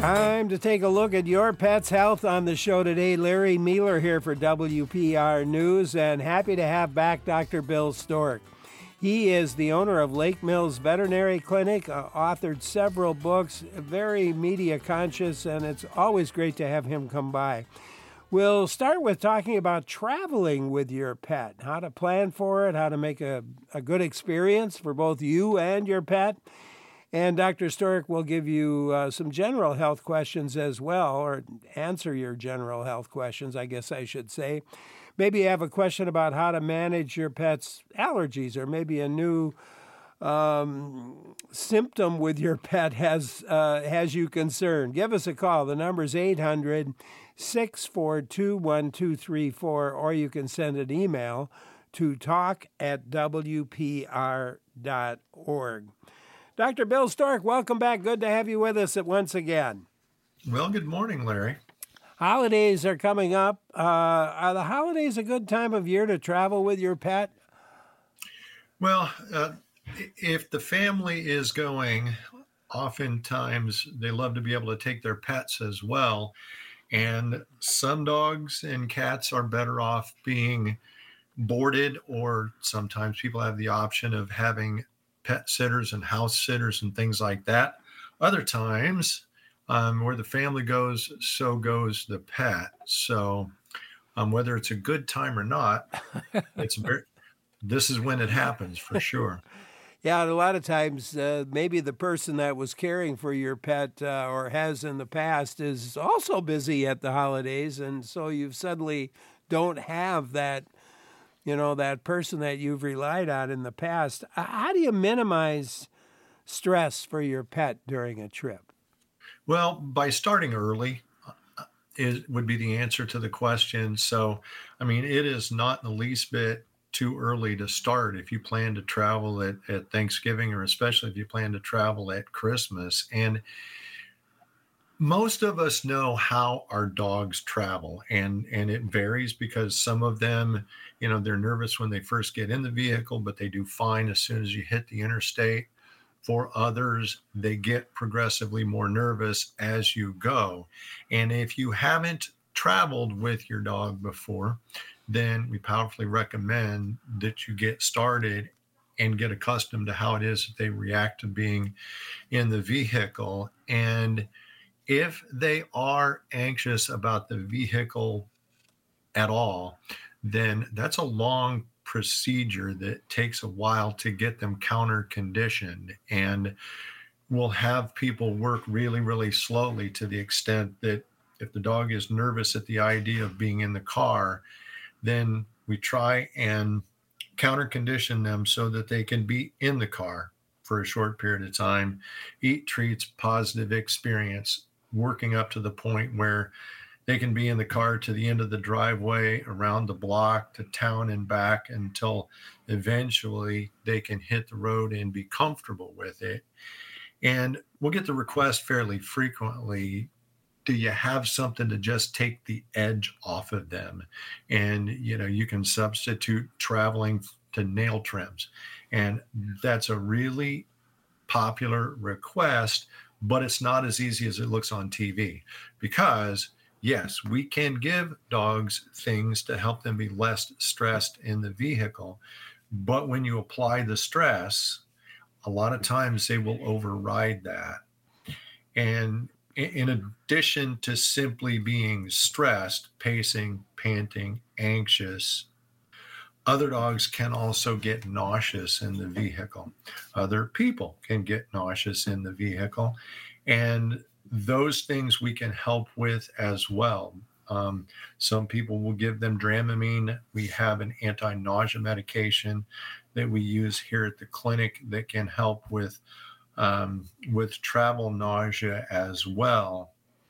Time to take a look at your pet's health on the show today. Larry Mueller here for WPR News, and happy to have back Dr. Bill Stork. He is the owner of Lake Mills Veterinary Clinic, authored several books, very media conscious, and it's always great to have him come by. We'll start with talking about traveling with your pet, how to plan for it, how to make a good experience for both you and your pet. And Dr. Stork will give you some general health questions as well, or answer your general health questions, I guess I should say. Maybe you have a question about how to manage your pet's allergies, or maybe a new symptom with your pet has you concerned. Give us a call. The number is 800-642-1234, or you can send an email to talk@wpr.org. Dr. Bill Stork, welcome back. Good to have you with us once again. Well, good morning, Larry. Holidays are coming up. Are the holidays a good time of year to travel with your pet? Well, if the family is going, oftentimes they love to be able to take their pets as well. And some dogs and cats are better off being boarded, or sometimes people have the option of having pet sitters and house sitters and things like that. Other times, where the family goes, so goes the pet. So whether it's a good time or not, this is when it happens for sure. Yeah, and a lot of times maybe the person that was caring for your pet or has in the past is also busy at the holidays, and so you suddenly don't have that, that person that you've relied on in the past. How do you minimize stress for your pet during a trip? Well, by starting early would be the answer to the question. So, it is not the least bit too early to start if you plan to travel at Thanksgiving, or especially if you plan to travel at Christmas. And most of us know how our dogs travel, and it varies because some of them, they're nervous when they first get in the vehicle, but they do fine as soon as you hit the interstate. For others, they get progressively more nervous as you go. And if you haven't traveled with your dog before, then we powerfully recommend that you get started and get accustomed to how it is that they react to being in the vehicle. And if they are anxious about the vehicle at all, then that's a long procedure that takes a while to get them counter conditioned. And we'll have people work really, really slowly, to the extent that if the dog is nervous at the idea of being in the car, then we try and counter condition them so that they can be in the car for a short period of time, eat treats, positive experience, working up to the point where they can be in the car to the end of the driveway, around the block, to town and back, until eventually they can hit the road and be comfortable with it. And we'll get the request fairly frequently, do you have something to just take the edge off of them? And, you can substitute traveling to nail trims. And that's a really popular request, but it's not as easy as it looks on TV, because yes, we can give dogs things to help them be less stressed in the vehicle. But when you apply the stress, a lot of times they will override that. And in addition to simply being stressed, pacing, panting, anxious, other dogs can also get nauseous in the vehicle. Other people can get nauseous in the vehicle. And those things we can help with as well. Some people will give them Dramamine. We have an anti-nausea medication that we use here at the clinic that can help with travel nausea as well.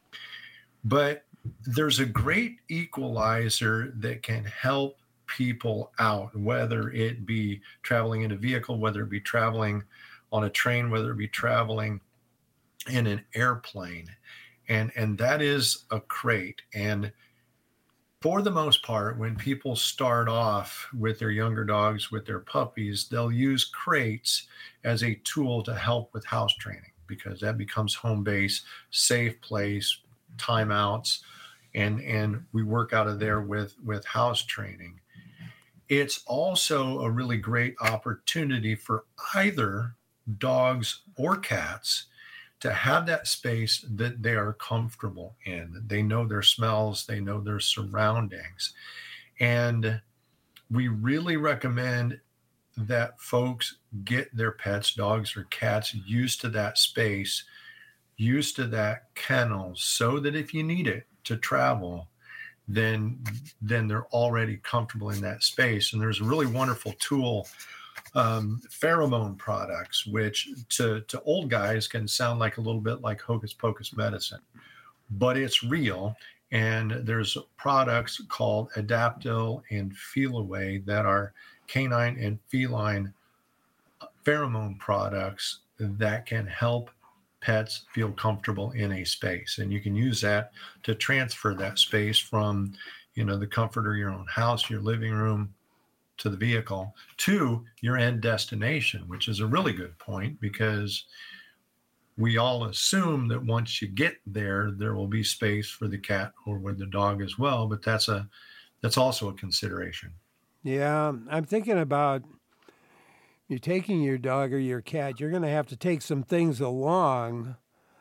But there's a great equalizer that can help people out, whether it be traveling in a vehicle, whether it be traveling on a train, whether it be traveling in an airplane. And that is a crate. And for the most part, when people start off with their younger dogs, with their puppies, they'll use crates as a tool to help with house training. because that becomes home base, safe place, timeouts, and we work out of there with house training. It's also a really great opportunity for either dogs or cats to have that space that they are comfortable in. They know their smells, they know their surroundings. And we really recommend that folks get their pets, dogs or cats, used to that space, used to that kennel, so that if you need it to travel, then they're already comfortable in that space. And there's a really wonderful tool, pheromone products, which to old guys can sound like a little bit like hocus pocus medicine, but it's real. And there's products called Adaptil and Feliway that are canine and feline pheromone products that can help pets feel comfortable in a space. And you can use that to transfer that space from, the comfort of your own house, your living room, to the vehicle, to your end destination, which is a really good point, because we all assume that once you get there, there will be space for the cat or with the dog as well. But that's also a consideration. Yeah, I'm thinking about you're taking your dog or your cat, you're going to have to take some things along,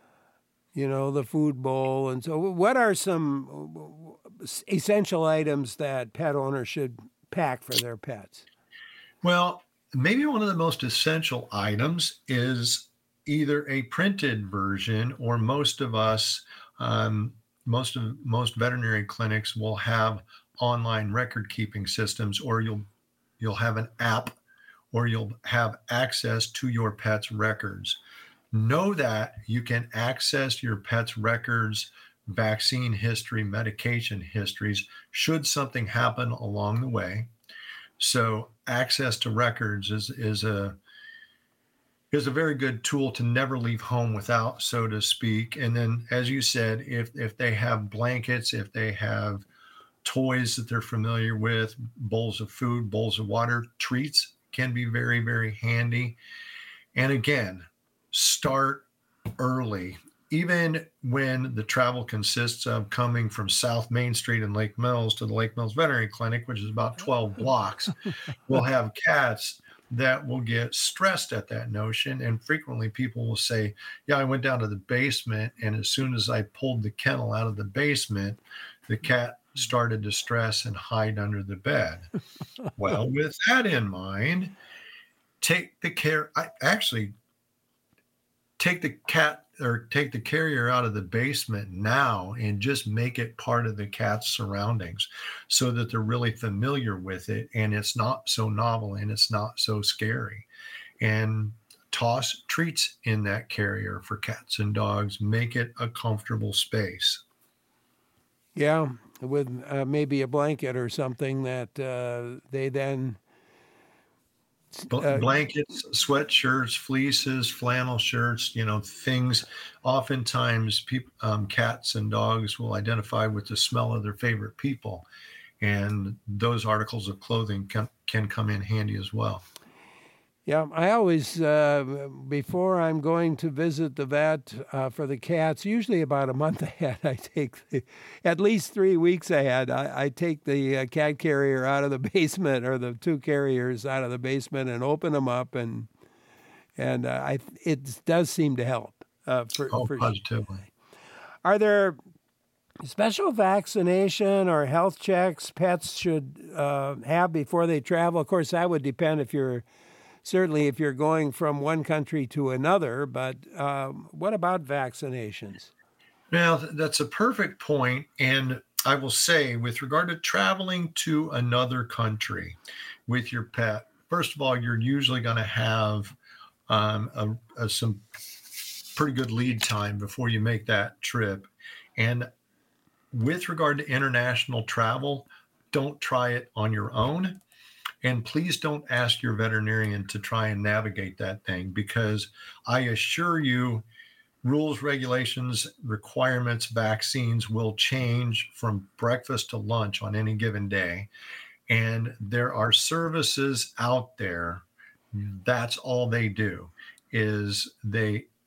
the food bowl. And so, what are some essential items that pet owners should pack for their pets? Well, maybe one of the most essential items is either a printed version, or most of us, most veterinary clinics will have online record keeping systems, or you'll have an app, or you'll have access to your pet's records. Know that you can access your pet's records, vaccine history, medication histories, should something happen along the way. So access to records is a very good tool to never leave home without, so to speak. And then, as you said, if they have blankets, if they have toys that they're familiar with, bowls of food, bowls of water, treats can be very, very handy. And again, start early. Even when the travel consists of coming from South Main Street in Lake Mills to the Lake Mills Veterinary Clinic, which is about 12 blocks, we'll have cats that will get stressed at that notion. And frequently people will say, yeah, I went down to the basement, and as soon as I pulled the kennel out of the basement, the cat started to stress and hide under the bed. Well, with that in mind, take the cat or take the carrier out of the basement now and just make it part of the cat's surroundings, so that they're really familiar with it and it's not so novel and it's not so scary. And toss treats in that carrier for cats and dogs. Make it a comfortable space. Yeah, with maybe a blanket or something that they then... Blankets, sweatshirts, fleeces, flannel shirts, things. Oftentimes, cats and dogs will identify with the smell of their favorite people, and those articles of clothing can come in handy as well. Yeah, I always, before I'm going to visit the vet for the cats, usually about a month ahead, I take, at least 3 weeks ahead, I take the cat carrier out of the basement, or the two carriers out of the basement, and open them up, and it does seem to help. Positively. Are there special vaccination or health checks pets should have before they travel? Of course, that would depend if you're going from one country to another, but what about vaccinations? Well, that's a perfect point. And I will say, with regard to traveling to another country with your pet, first of all, you're usually going to have some pretty good lead time before you make that trip. And with regard to international travel, don't try it on your own. And please don't ask your veterinarian to try and navigate that thing, because I assure you, rules, regulations, requirements, vaccines will change from breakfast to lunch on any given day. And there are services out there, that's all they do, is they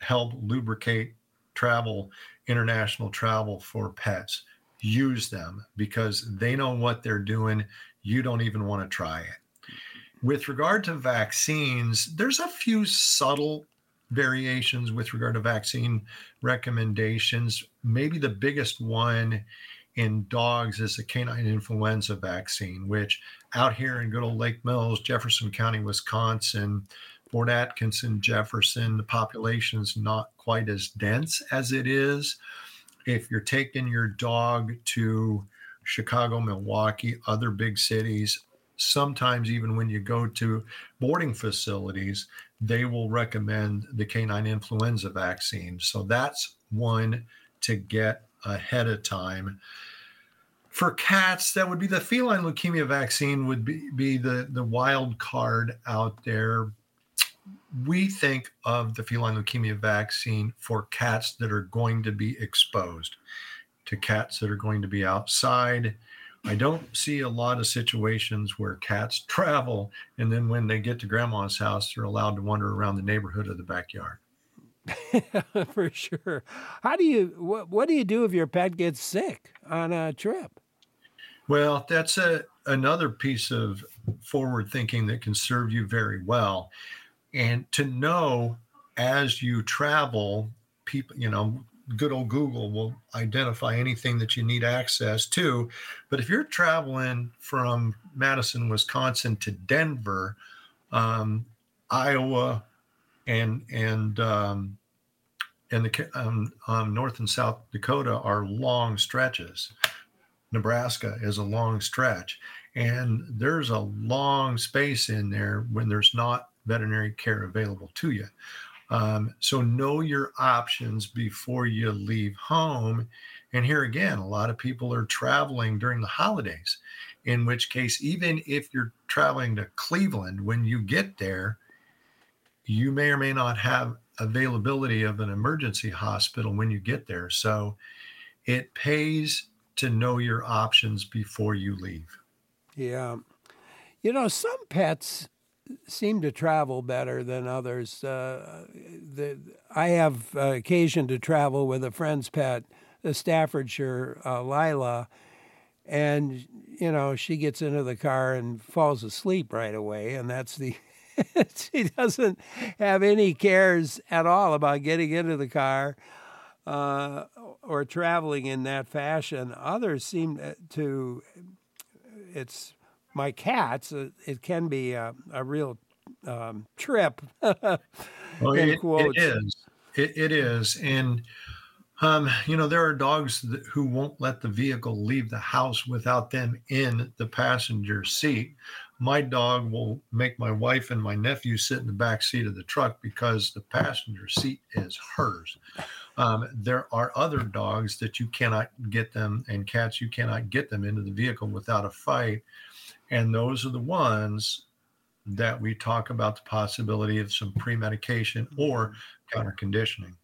help lubricate travel, international travel for pets. Use them because they know what they're doing. You don't even want to try it. With regard to vaccines, there's a few subtle variations with regard to vaccine recommendations. Maybe the biggest one in dogs is the canine influenza vaccine, which out here in good old Lake Mills, Jefferson County, Wisconsin, Fort Atkinson, Jefferson, the population is not quite as dense as it is. If you're taking your dog to Chicago, Milwaukee, other big cities, sometimes even when you go to boarding facilities, they will recommend the canine influenza vaccine. So that's one to get ahead of time. For cats, that would be the feline leukemia vaccine would be the wild card out there. We think of the feline leukemia vaccine for cats that are going to be exposed, to cats that are going to be outside. I don't see a lot of situations where cats travel and then when they get to grandma's house, they're allowed to wander around the neighborhood of the backyard. For sure. What do you do if your pet gets sick on a trip? Well, that's another piece of forward thinking that can serve you very well. And to know as you travel, people, good old Google will identify anything that you need access to. But if you're traveling from Madison, Wisconsin to Denver, Iowa, and the North and South Dakota are long stretches. Nebraska is a long stretch, and there's a long space in there when there's not veterinary care available to you. So know your options before you leave home. And here again, a lot of people are traveling during the holidays, in which case, even if you're traveling to Cleveland, when you get there, you may or may not have availability of an emergency hospital when you get there. So it pays to know your options before you leave. Yeah. Some pets seem to travel better than others. I have occasion to travel with a friend's pet, a Staffordshire Lila, and she gets into the car and falls asleep right away, and that's the she doesn't have any cares at all about getting into the car or traveling in that fashion. Others seem to, it's my cats, it can be a real trip. Well, it is. It is. And, there are dogs who won't let the vehicle leave the house without them in the passenger seat. My dog will make my wife and my nephew sit in the back seat of the truck because the passenger seat is hers. There are other dogs that you cannot get them, and cats, you cannot get them into the vehicle without a fight. And those are the ones that we talk about the possibility of some pre-medication or counter-conditioning.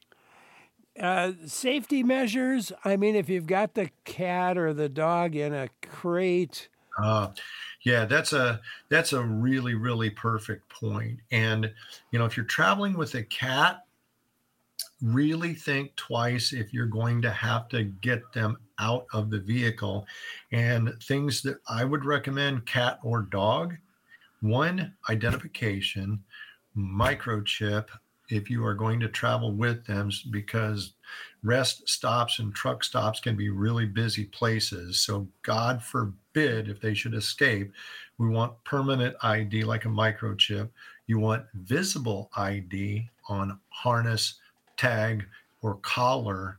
Safety measures. I mean, if you've got the cat or the dog in a crate. Yeah, that's a really, really perfect point. And, if you're traveling with a cat, really think twice if you're going to have to get them out of the vehicle. And things that I would recommend, cat or dog: one, identification, microchip if you are going to travel with them, because rest stops and truck stops can be really busy places. So God forbid if they should escape, we want permanent ID like a microchip. You want visible ID on harness, tag, or collar.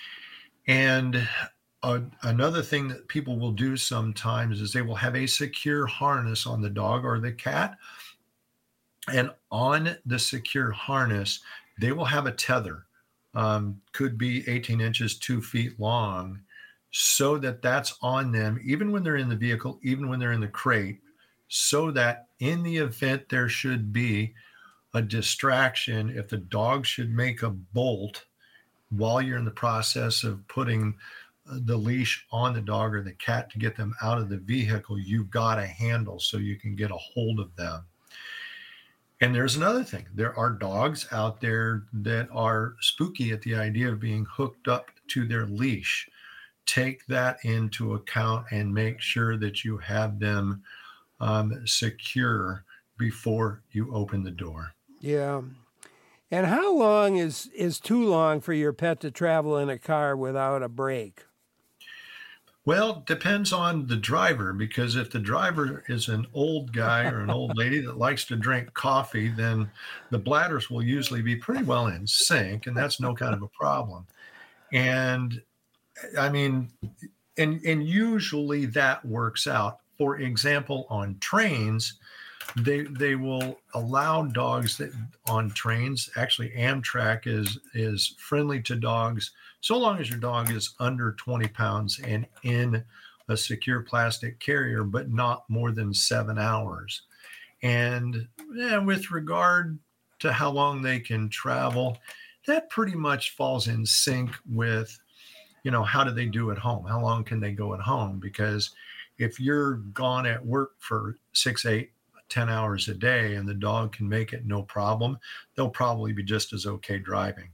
And another thing that people will do sometimes is they will have a secure harness on the dog or the cat. And on the secure harness, they will have a tether, could be 18 inches, 2 feet long, so that that's on them, even when they're in the vehicle, even when they're in the crate, so that in the event there should be a distraction, if the dog should make a bolt while you're in the process of putting the leash on the dog or the cat to get them out of the vehicle, you've got a handle so you can get a hold of them. And there's another thing. There are dogs out there that are spooky at the idea of being hooked up to their leash. Take that into account and make sure that you have them secure before you open the door. Yeah. And how long is too long for your pet to travel in a car without a break? Well, depends on the driver, because if the driver is an old guy or an old lady that likes to drink coffee, then the bladders will usually be pretty well in sync, and that's no kind of a problem. And I mean, and usually that works out. For example, on trains, they will allow dogs that on trains. Actually, Amtrak is friendly to dogs so long as your dog is under 20 pounds and in a secure plastic carrier, but not more than 7 hours. And with regard to how long they can travel, that pretty much falls in sync with, how do they do at home? How long can they go at home? Because if you're gone at work for 6, 8, 10 hours a day and the dog can make it no problem, they'll probably be just as okay driving.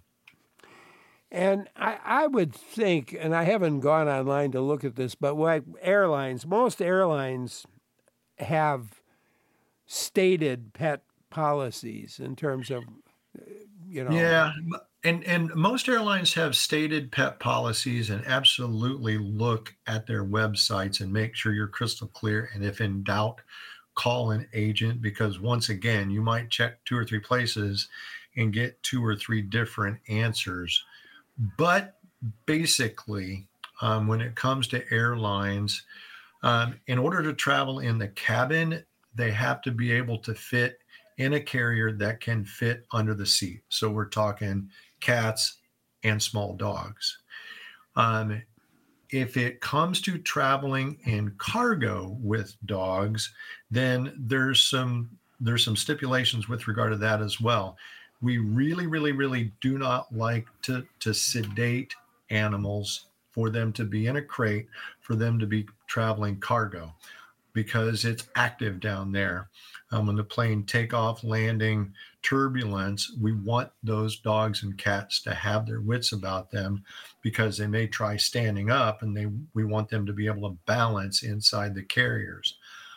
And I would think, and I haven't gone online to look at this, but like most airlines have stated pet policies in terms of, Yeah. And most airlines have stated pet policies, and absolutely look at their websites and make sure you're crystal clear. And if in doubt, call an agent, because once again, you might check 2 or 3 places and get 2 or 3 different answers. But basically, when it comes to airlines, in order to travel in the cabin, they have to be able to fit in a carrier that can fit under the seat. So we're talking cats and small dogs. If it comes to traveling in cargo with dogs, then there's some stipulations with regard to that as well. We really, really, really do not like to sedate animals for them to be in a crate, for them to be traveling cargo, because it's active down there. When the plane takeoff, landing, turbulence, we want those dogs and cats to have their wits about them, because they may try standing up, and we want them to be able to balance inside the carriers.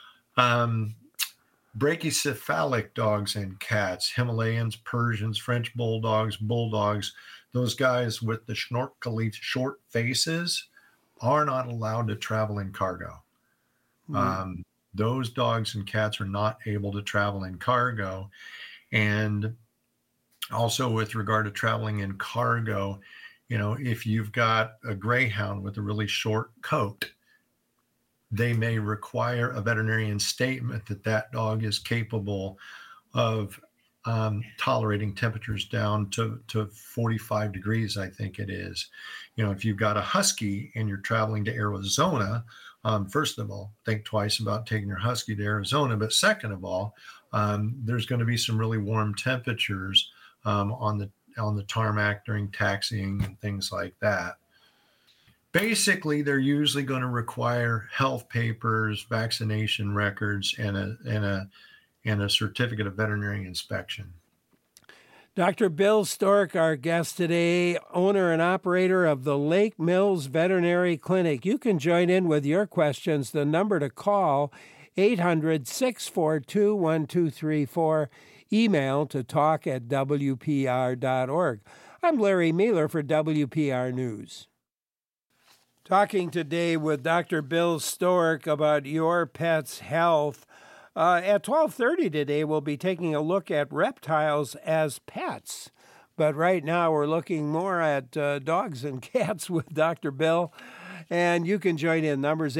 Brachycephalic dogs and cats, Himalayans, Persians, French bulldogs, those guys with the schnorkely short faces are not allowed to travel in cargo. Those dogs and cats are not able to travel in cargo. And also with regard to traveling in cargo, if you've got a greyhound with a really short coat, they may require a veterinarian statement that that dog is capable of tolerating temperatures down to 45 degrees, I think it is. If you've got a husky and you're traveling to Arizona, first of all, think twice about taking your husky to Arizona. But second of all, there's going to be some really warm temperatures on the tarmac during taxiing and things like that. Basically, they're usually going to require health papers, vaccination records, and a certificate of veterinary inspection. Dr. Bill Stork, our guest today, owner and operator of the Lake Mills Veterinary Clinic. You can join in with your questions. The number to call, 800-642-1234. Email to talk@wpr.org. I'm Larry Mealer for WPR News. Talking today with Dr. Bill Stork about your pet's health. At 12:30 today, we'll be taking a look at reptiles as pets. But right now, we're looking more at dogs and cats with Dr. Bill. And you can join in. Numbers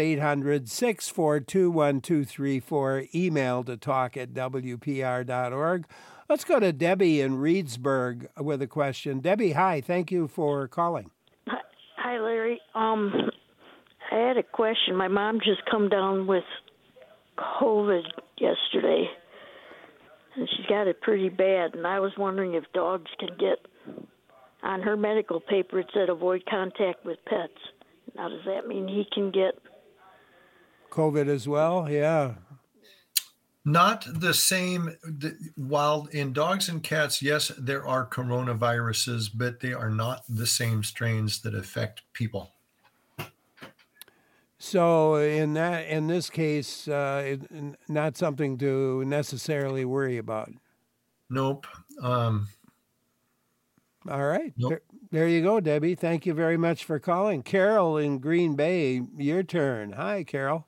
800-642-1234. Email to talk@wpr.org. Let's go to Debbie in Reedsburg with a question. Debbie, hi. Thank you for calling. Hi, Larry. I had a question. My mom just come down with COVID yesterday, and she's got it pretty bad. And I was wondering if dogs can get, on her medical paper, it said avoid contact with pets. Now, does that mean he can get COVID as well? Yeah. Not the same. While in dogs and cats, yes, there are coronaviruses, but they are not the same strains that affect people. So in this case, not something to necessarily worry about. Nope. All right. Nope. There you go, Debbie. Thank you very much for calling. Carol in Green Bay, your turn. Hi, Carol.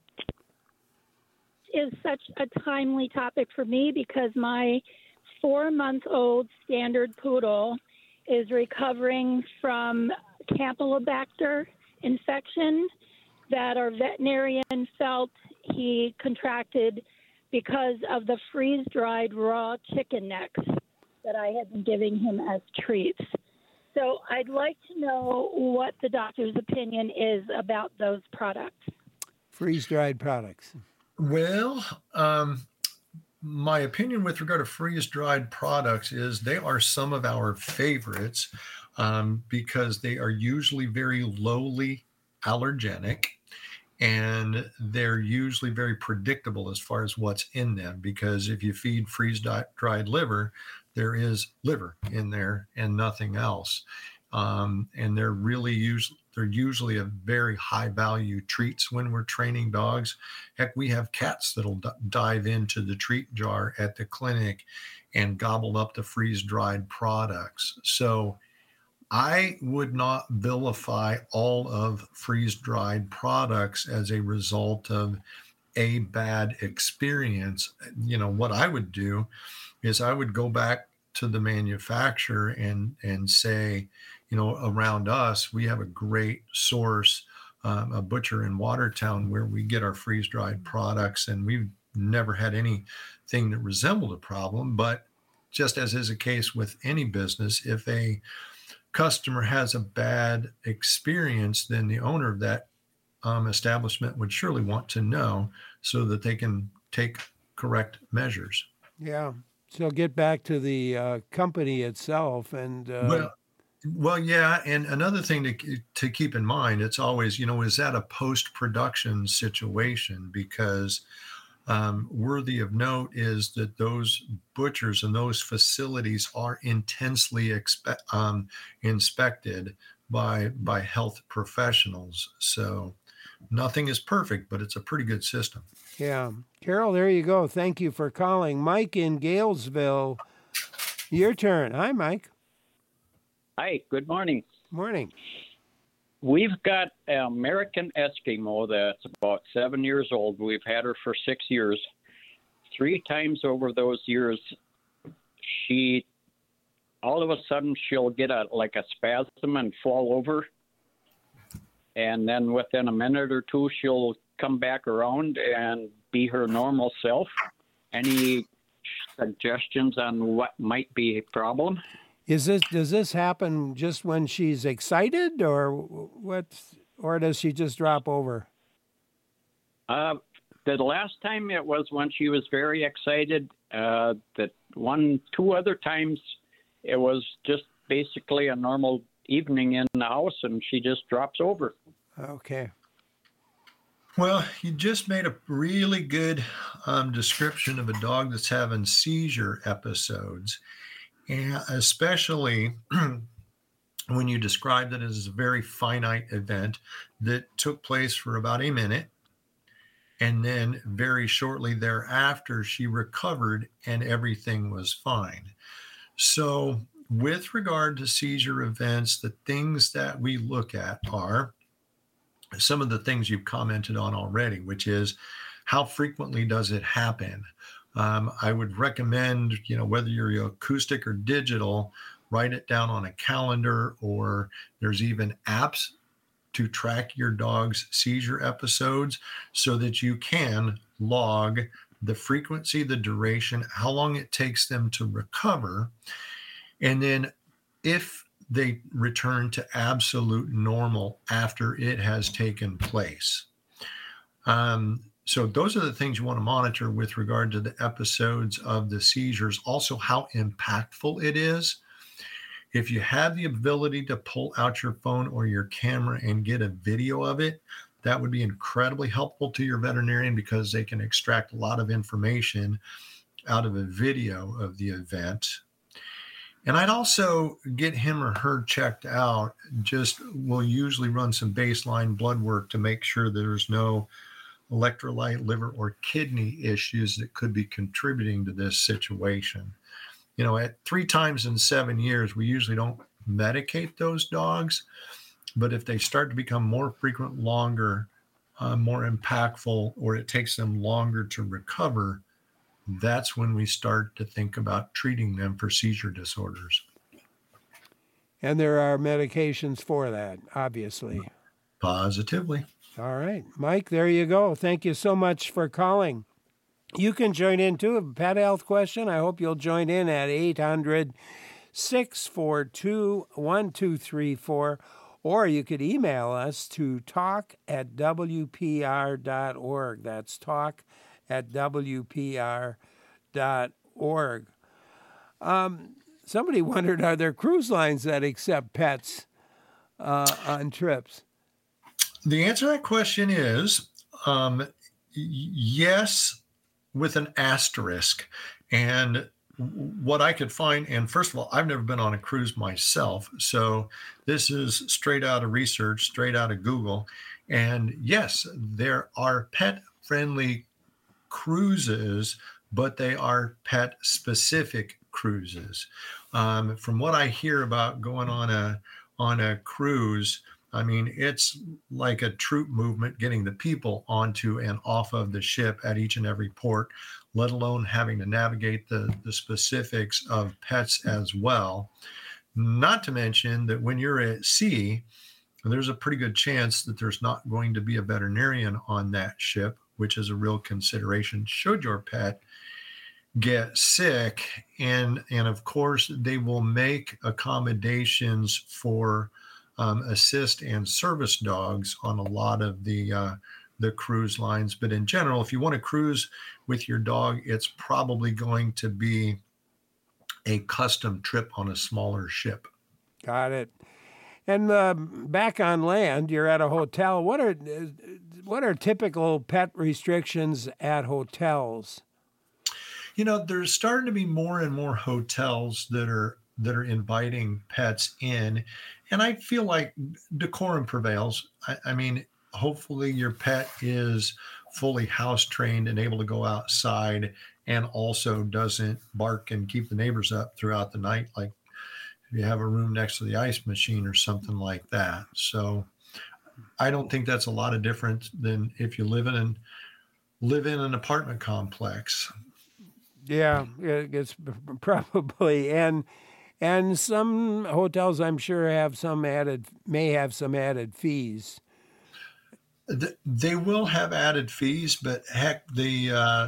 Is such a timely topic for me because my 4-month-old standard poodle is recovering from Campylobacter infection that our veterinarian felt he contracted because of the freeze-dried raw chicken necks that I had been giving him as treats. So I'd like to know what the doctor's opinion is about those products. Freeze-dried products. Well, my opinion with regard to freeze-dried products is they are some of our favorites because they are usually very lowly allergenic, and they're usually very predictable as far as what's in them, because if you feed freeze-dried liver, there is liver in there and nothing else. And they're usually a very high value treats when we're training dogs. Heck, we have cats that'll dive into the treat jar at the clinic and gobble up the freeze-dried products. So I would not vilify all of freeze-dried products as a result of a bad experience. You know, what I would do is I would go back to the manufacturer and say, you know, around us, we have a great source, a butcher in Watertown, where we get our freeze-dried products, and we've never had anything that resembled a problem. But just as is the case with any business, if a customer has a bad experience, then the owner of that establishment would surely want to know so that they can take correct measures. Yeah. So get back to the company itself and. Well, yeah. And another thing to keep in mind, it's always, you know, is that a post-production situation? Because worthy of note is that those butchers and those facilities are intensely inspected by health professionals. So nothing is perfect, but it's a pretty good system. Yeah. Carol, there you go. Thank you for calling. Mike in Galesville, your turn. Hi, Mike. Hi, good morning. Morning. We've got an American Eskimo that's about 7 years old. We've had her for 6 years. 3 times over those years, all of a sudden she'll get a spasm and fall over. And then within a minute or two, she'll come back around and be her normal self. Any suggestions on what might be a problem? Does this happen just when she's excited, or what? Or does she just drop over? The last time it was when she was very excited. That 2 other times it was just basically a normal evening in the house, and she just drops over. Okay. Well, you just made a really good description of a dog that's having seizure episodes. And especially when you described it as a very finite event that took place for about a minute. And then very shortly thereafter, she recovered and everything was fine. So with regard to seizure events, the things that we look at are some of the things you've commented on already, which is how frequently does it happen? I would recommend, you know, whether you're acoustic or digital, write it down on a calendar, or there's even apps to track your dog's seizure episodes so that you can log the frequency, the duration, how long it takes them to recover. And then if they return to absolute normal after it has taken place. So those are the things you want to monitor with regard to the episodes of the seizures. Also, how impactful it is. If you have the ability to pull out your phone or your camera and get a video of it, that would be incredibly helpful to your veterinarian because they can extract a lot of information out of a video of the event. And I'd also get him or her checked out. We'll usually run some baseline blood work to make sure there's no electrolyte, liver, or kidney issues that could be contributing to this situation. At 3 times in 7 years, we usually don't medicate those dogs. But if they start to become more frequent, longer, more impactful, or it takes them longer to recover, that's when we start to think about treating them for seizure disorders. And there are medications for that, obviously. Positively. All right. Mike, there you go. Thank you so much for calling. You can join in too. A pet health question. I hope you'll join in at 800-642-1234. Or you could email us to talk@wpr.org. That's talk@wpr.org. Somebody wondered, are there cruise lines that accept pets on trips? The answer to that question is yes, with an asterisk. And what I could find, and first of all, I've never been on a cruise myself, so this is straight out of research, straight out of Google. And yes, there are pet-friendly cruises, but they are pet-specific cruises. From what I hear about going on a cruise, I mean, it's like a troop movement getting the people onto and off of the ship at each and every port, let alone having to navigate the specifics of pets as well. Not to mention that when you're at sea, there's a pretty good chance that there's not going to be a veterinarian on that ship, which is a real consideration should your pet get sick. And of course, they will make accommodations for assist and service dogs on a lot of the cruise lines. But in general, if you want to cruise with your dog, it's probably going to be a custom trip on a smaller ship. Got it. And back on land, you're at a hotel. What are typical pet restrictions at hotels? There's starting to be more and more hotels that are inviting pets in, and I feel like decorum prevails. I mean, hopefully your pet is fully house trained and able to go outside, and also doesn't bark and keep the neighbors up throughout the night, like if you have a room next to the ice machine or something like that. So I don't think that's a lot of different than if you live in an apartment complex. Yeah, it's probably, and some hotels I'm sure may have some added fees. They will have added fees, but heck, the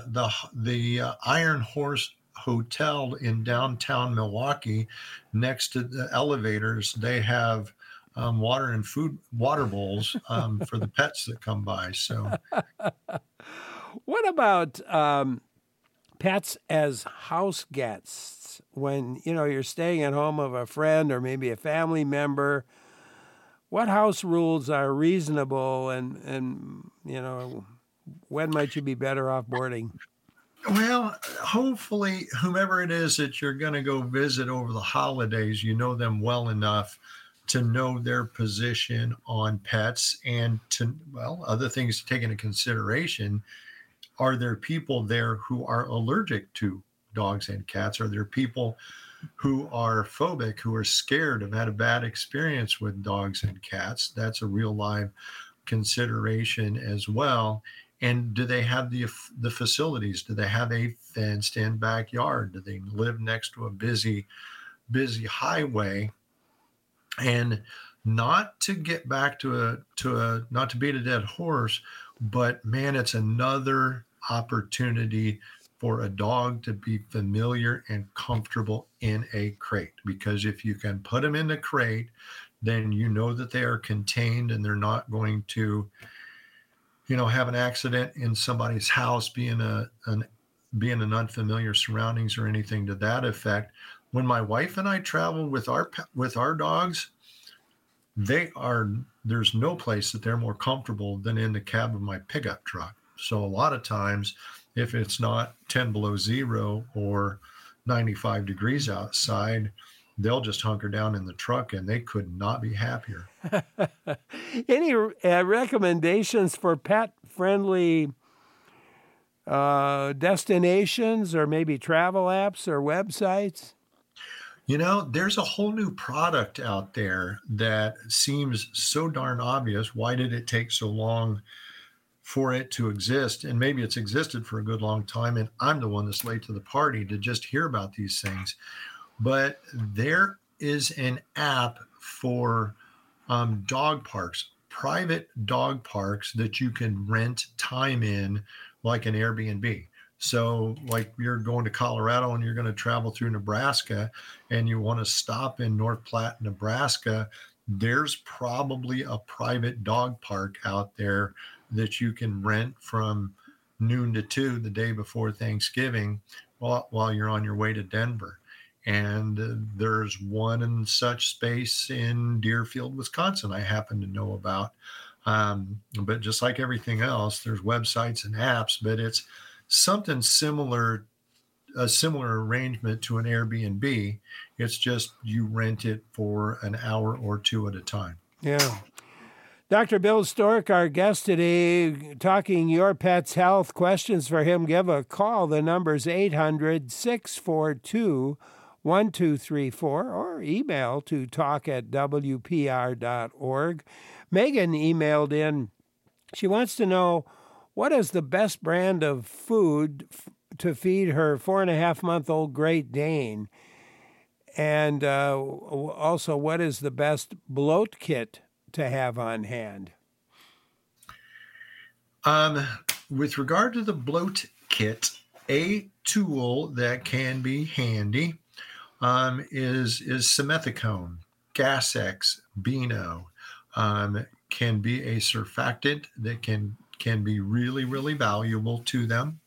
Iron Horse Hotel in downtown Milwaukee, next to the elevators, they have water and water bowls for the pets that come by. So, what about pets as house guests? When you're staying at home of a friend or maybe a family member, what house rules are reasonable, and when might you be better off boarding? Well, hopefully, whomever it is that you're going to go visit over the holidays, you know them well enough to know their position on pets, and other things to take into consideration. Are there people there who are allergic to dogs and cats? Are there people who are phobic, who are scared, have had a bad experience with dogs and cats? That's a real live consideration as well. And do they have the facilities? Do they have a fenced-in backyard? Do they live next to a busy highway? And not to get back to not to beat a dead horse, but man, it's another opportunity for a dog to be familiar and comfortable in a crate. Because if you can put them in the crate, then you know that they are contained and they're not going to, have an accident in somebody's house, be in an unfamiliar surroundings or anything to that effect. When my wife and I travel with our dogs, they are there's no place that they're more comfortable than in the cab of my pickup truck. So a lot of times, if it's not 10 below zero or 95 degrees outside, they'll just hunker down in the truck, and they could not be happier. Any recommendations for pet-friendly destinations or maybe travel apps or websites? You know, there's a whole new product out there that seems so darn obvious. Why did it take so long for it to exist? And maybe it's existed for a good long time, and I'm the one that's late to the party to just hear about these things. But there is an app for dog parks, private dog parks that you can rent time in like an Airbnb. So, like you're going to Colorado and you're going to travel through Nebraska and you want to stop in North Platte, Nebraska, there's probably a private dog park out there that you can rent from noon to 2 the day before Thanksgiving while you're on your way to Denver. And there's one in such space in Deerfield, Wisconsin, I happen to know about. But just like everything else, there's websites and apps, but it's something similar, a similar arrangement to an Airbnb. It's just you rent it for an hour or two at a time. Yeah. Dr. Bill Stork, our guest today, talking your pet's health. Questions for him, give a call. The number's 800-642-1234 or email to talk@wpr.org. Megan emailed in. She wants to know, what is the best brand of food to feed her 4.5-month-old Great Dane? And also, what is the best bloat kit to have on hand? With regard to the bloat kit, a tool that can be handy is simethicone, Gas-X, Beano. Can be a surfactant that can be really, really valuable to them.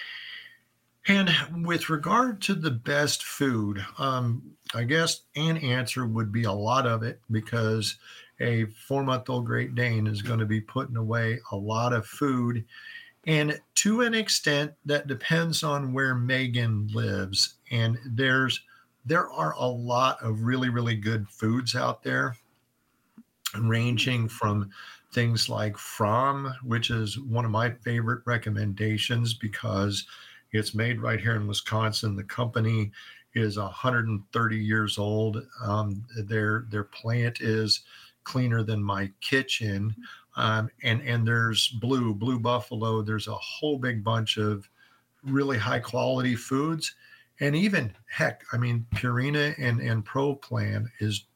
And with regard to the best food, I guess an answer would be a lot of it, because a 4-month-old Great Dane is going to be putting away a lot of food. And to an extent, that depends on where Megan lives. And there are a lot of really, really good foods out there, ranging from things like Fromm, which is one of my favorite recommendations because it's made right here in Wisconsin. The company is 130 years old. Their plant is cleaner than my kitchen. And there's Blue Buffalo. There's a whole big bunch of really high quality foods. And even, heck, I mean, Purina and Pro Plan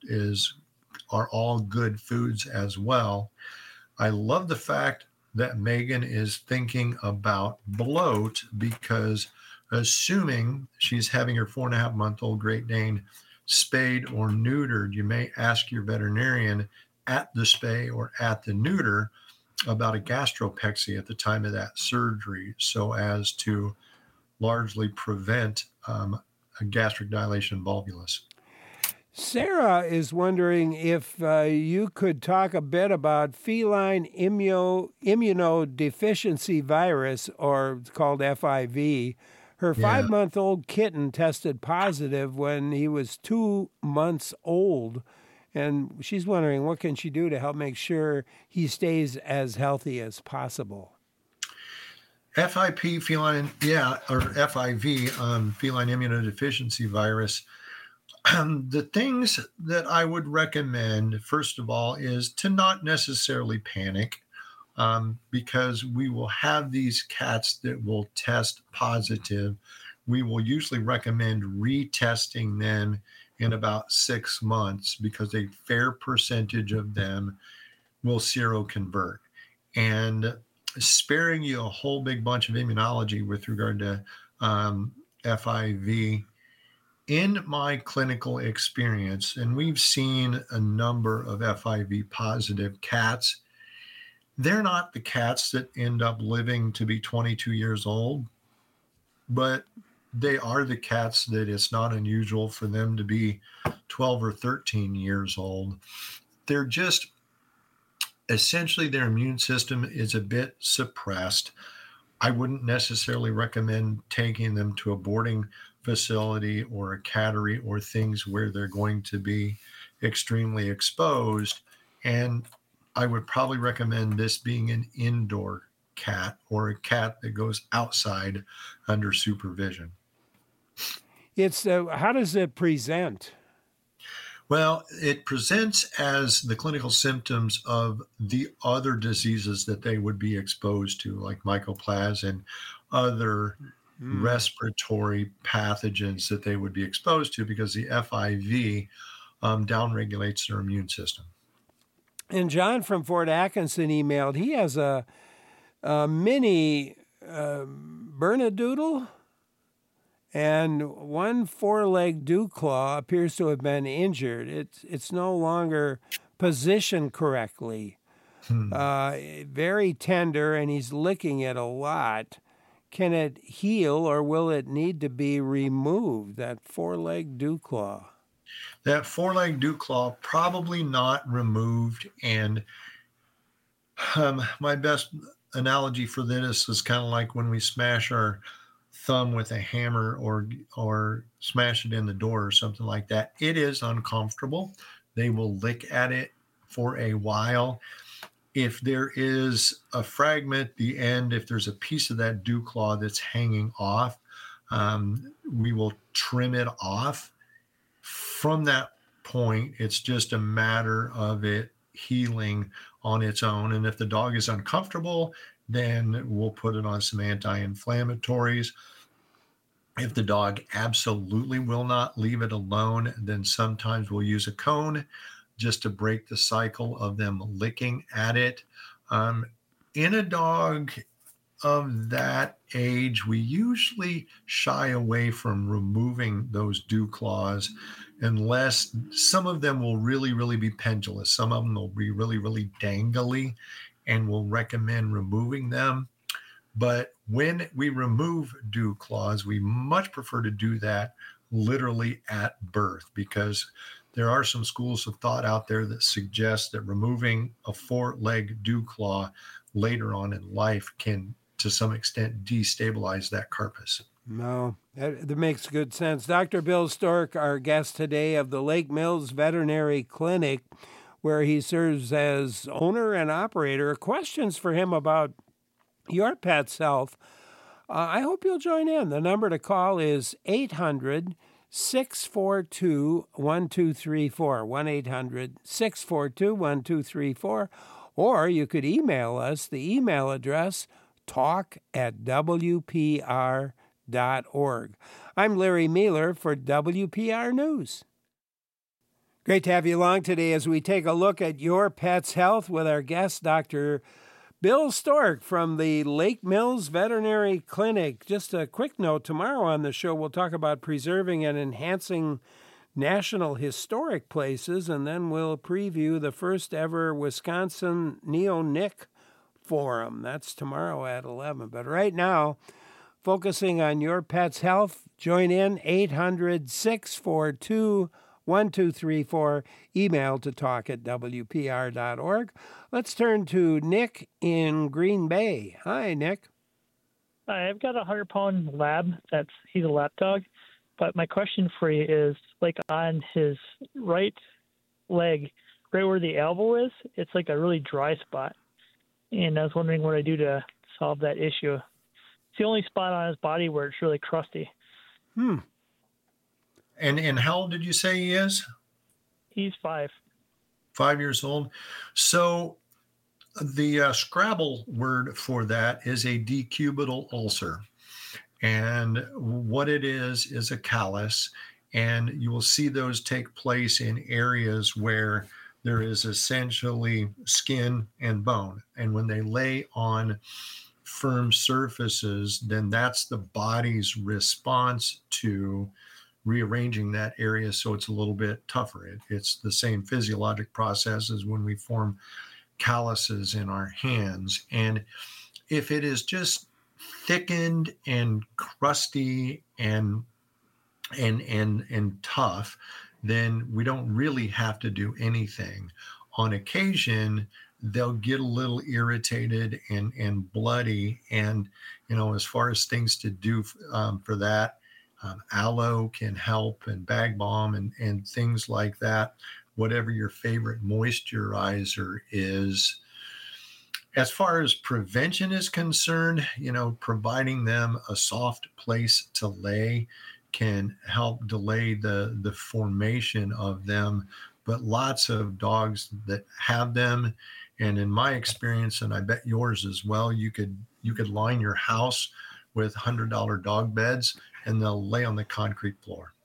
are all good foods as well. I love the fact that Megan is thinking about bloat, because assuming she's having her 4.5-month-old Great Dane spayed or neutered, you may ask your veterinarian at the spay or at the neuter about a gastropexy at the time of that surgery, so as to largely prevent a gastric dilation volvulus. Sarah is wondering if you could talk a bit about feline immunodeficiency virus, or it's called FIV. Her 5-month-old kitten tested positive when he was 2 months old, and she's wondering what can she do to help make sure he stays as healthy as possible. FIV, feline immunodeficiency virus. The things that I would recommend, first of all, is to not necessarily panic, because we will have these cats that will test positive. We will usually recommend retesting them in about 6 months, because a fair percentage of them will seroconvert. And sparing you a whole big bunch of immunology with regard to FIV, in my clinical experience, and we've seen a number of FIV positive cats, they're not the cats that end up living to be 22 years old, but they are the cats that it's not unusual for them to be 12 or 13 years old. They're just essentially their immune system is a bit suppressed. I wouldn't necessarily recommend taking them to a boarding facility or a cattery or things where they're going to be extremely exposed. And I would probably recommend this being an indoor cat or a cat that goes outside under supervision. It's how does it present? Well, it presents as the clinical symptoms of the other diseases that they would be exposed to, like mycoplasma and other respiratory pathogens that they would be exposed to, because the FIV downregulates their immune system. And John from Fort Atkinson emailed, he has a mini Bernedoodle, and one four-legged dewclaw appears to have been injured. It's no longer positioned correctly. Very tender, and he's licking it a lot. Can it heal, or will it need to be removed, that four-legged dewclaw? That four-legged dewclaw, probably not removed. And my best analogy for this is kind of like when we smash our thumb with a hammer or smash it in the door or something like that. It is uncomfortable. They will lick at it for a while. If there is a fragment, the end, if there's a piece of that dewclaw that's hanging off, we will trim it off. From that point, it's just a matter of it healing on its own. And if the dog is uncomfortable, then we'll put it on some anti-inflammatories. If the dog absolutely will not leave it alone, then sometimes we'll use a cone just to break the cycle of them licking at it. In a dog of that age, we usually shy away from removing those dew claws unless some of them will really, really be pendulous. Some of them will be really, really dangly, and we'll recommend removing them. But when we remove dew claws, we much prefer to do that literally at birth, because there are some schools of thought out there that suggest that removing a four-leg dew claw later on in life can, to some extent, destabilize that carpus. No, that makes good sense. Dr. Bill Stork, our guest today of the Lake Mills Veterinary Clinic, where he serves as owner and operator. Questions for him about your pet's health, I hope you'll join in. The number to call is 800-642-1234, 1-800-642-1234, or you could email us. The email address, talk@wpr.org. I'm Larry Mealer for WPR News. Great to have you along today as we take a look at your pet's health with our guest, Dr. Bill Stork from the Lake Mills Veterinary Clinic. Just a quick note, tomorrow on the show we'll talk about preserving and enhancing national historic places, and then we'll preview the first ever Wisconsin Neo-Nic Forum. That's tomorrow at 11. But right now, focusing on your pet's health, join in 800-642-1234, email to talk@wpr.org. Let's turn to Nick in Green Bay. Hi, Nick. Hi, I've got a 100-pound lab. He's a lap dog. But my question for you is, like on his right leg, right where the elbow is, it's like a really dry spot. And I was wondering what I do to solve that issue. It's the only spot on his body where it's really crusty. And how old did you say he is? He's 5. 5 years old. So the Scrabble word for that is a decubital ulcer. And what it is a callus. And you will see those take place in areas where there is essentially skin and bone. And when they lay on firm surfaces, then that's the body's response to rearranging that area so it's a little bit tougher. It's the same physiologic process as when we form calluses in our hands. And if it is just thickened and crusty and tough, then we don't really have to do anything. On occasion, they'll get a little irritated and bloody. And, as far as things to do for that, aloe can help, and bag balm and things like that, whatever your favorite moisturizer is. As far as prevention is concerned, providing them a soft place to lay can help delay the formation of them. But lots of dogs that have them, and in my experience, and I bet yours as well, you could line your house with $100 dog beds, and they'll lay on the concrete floor.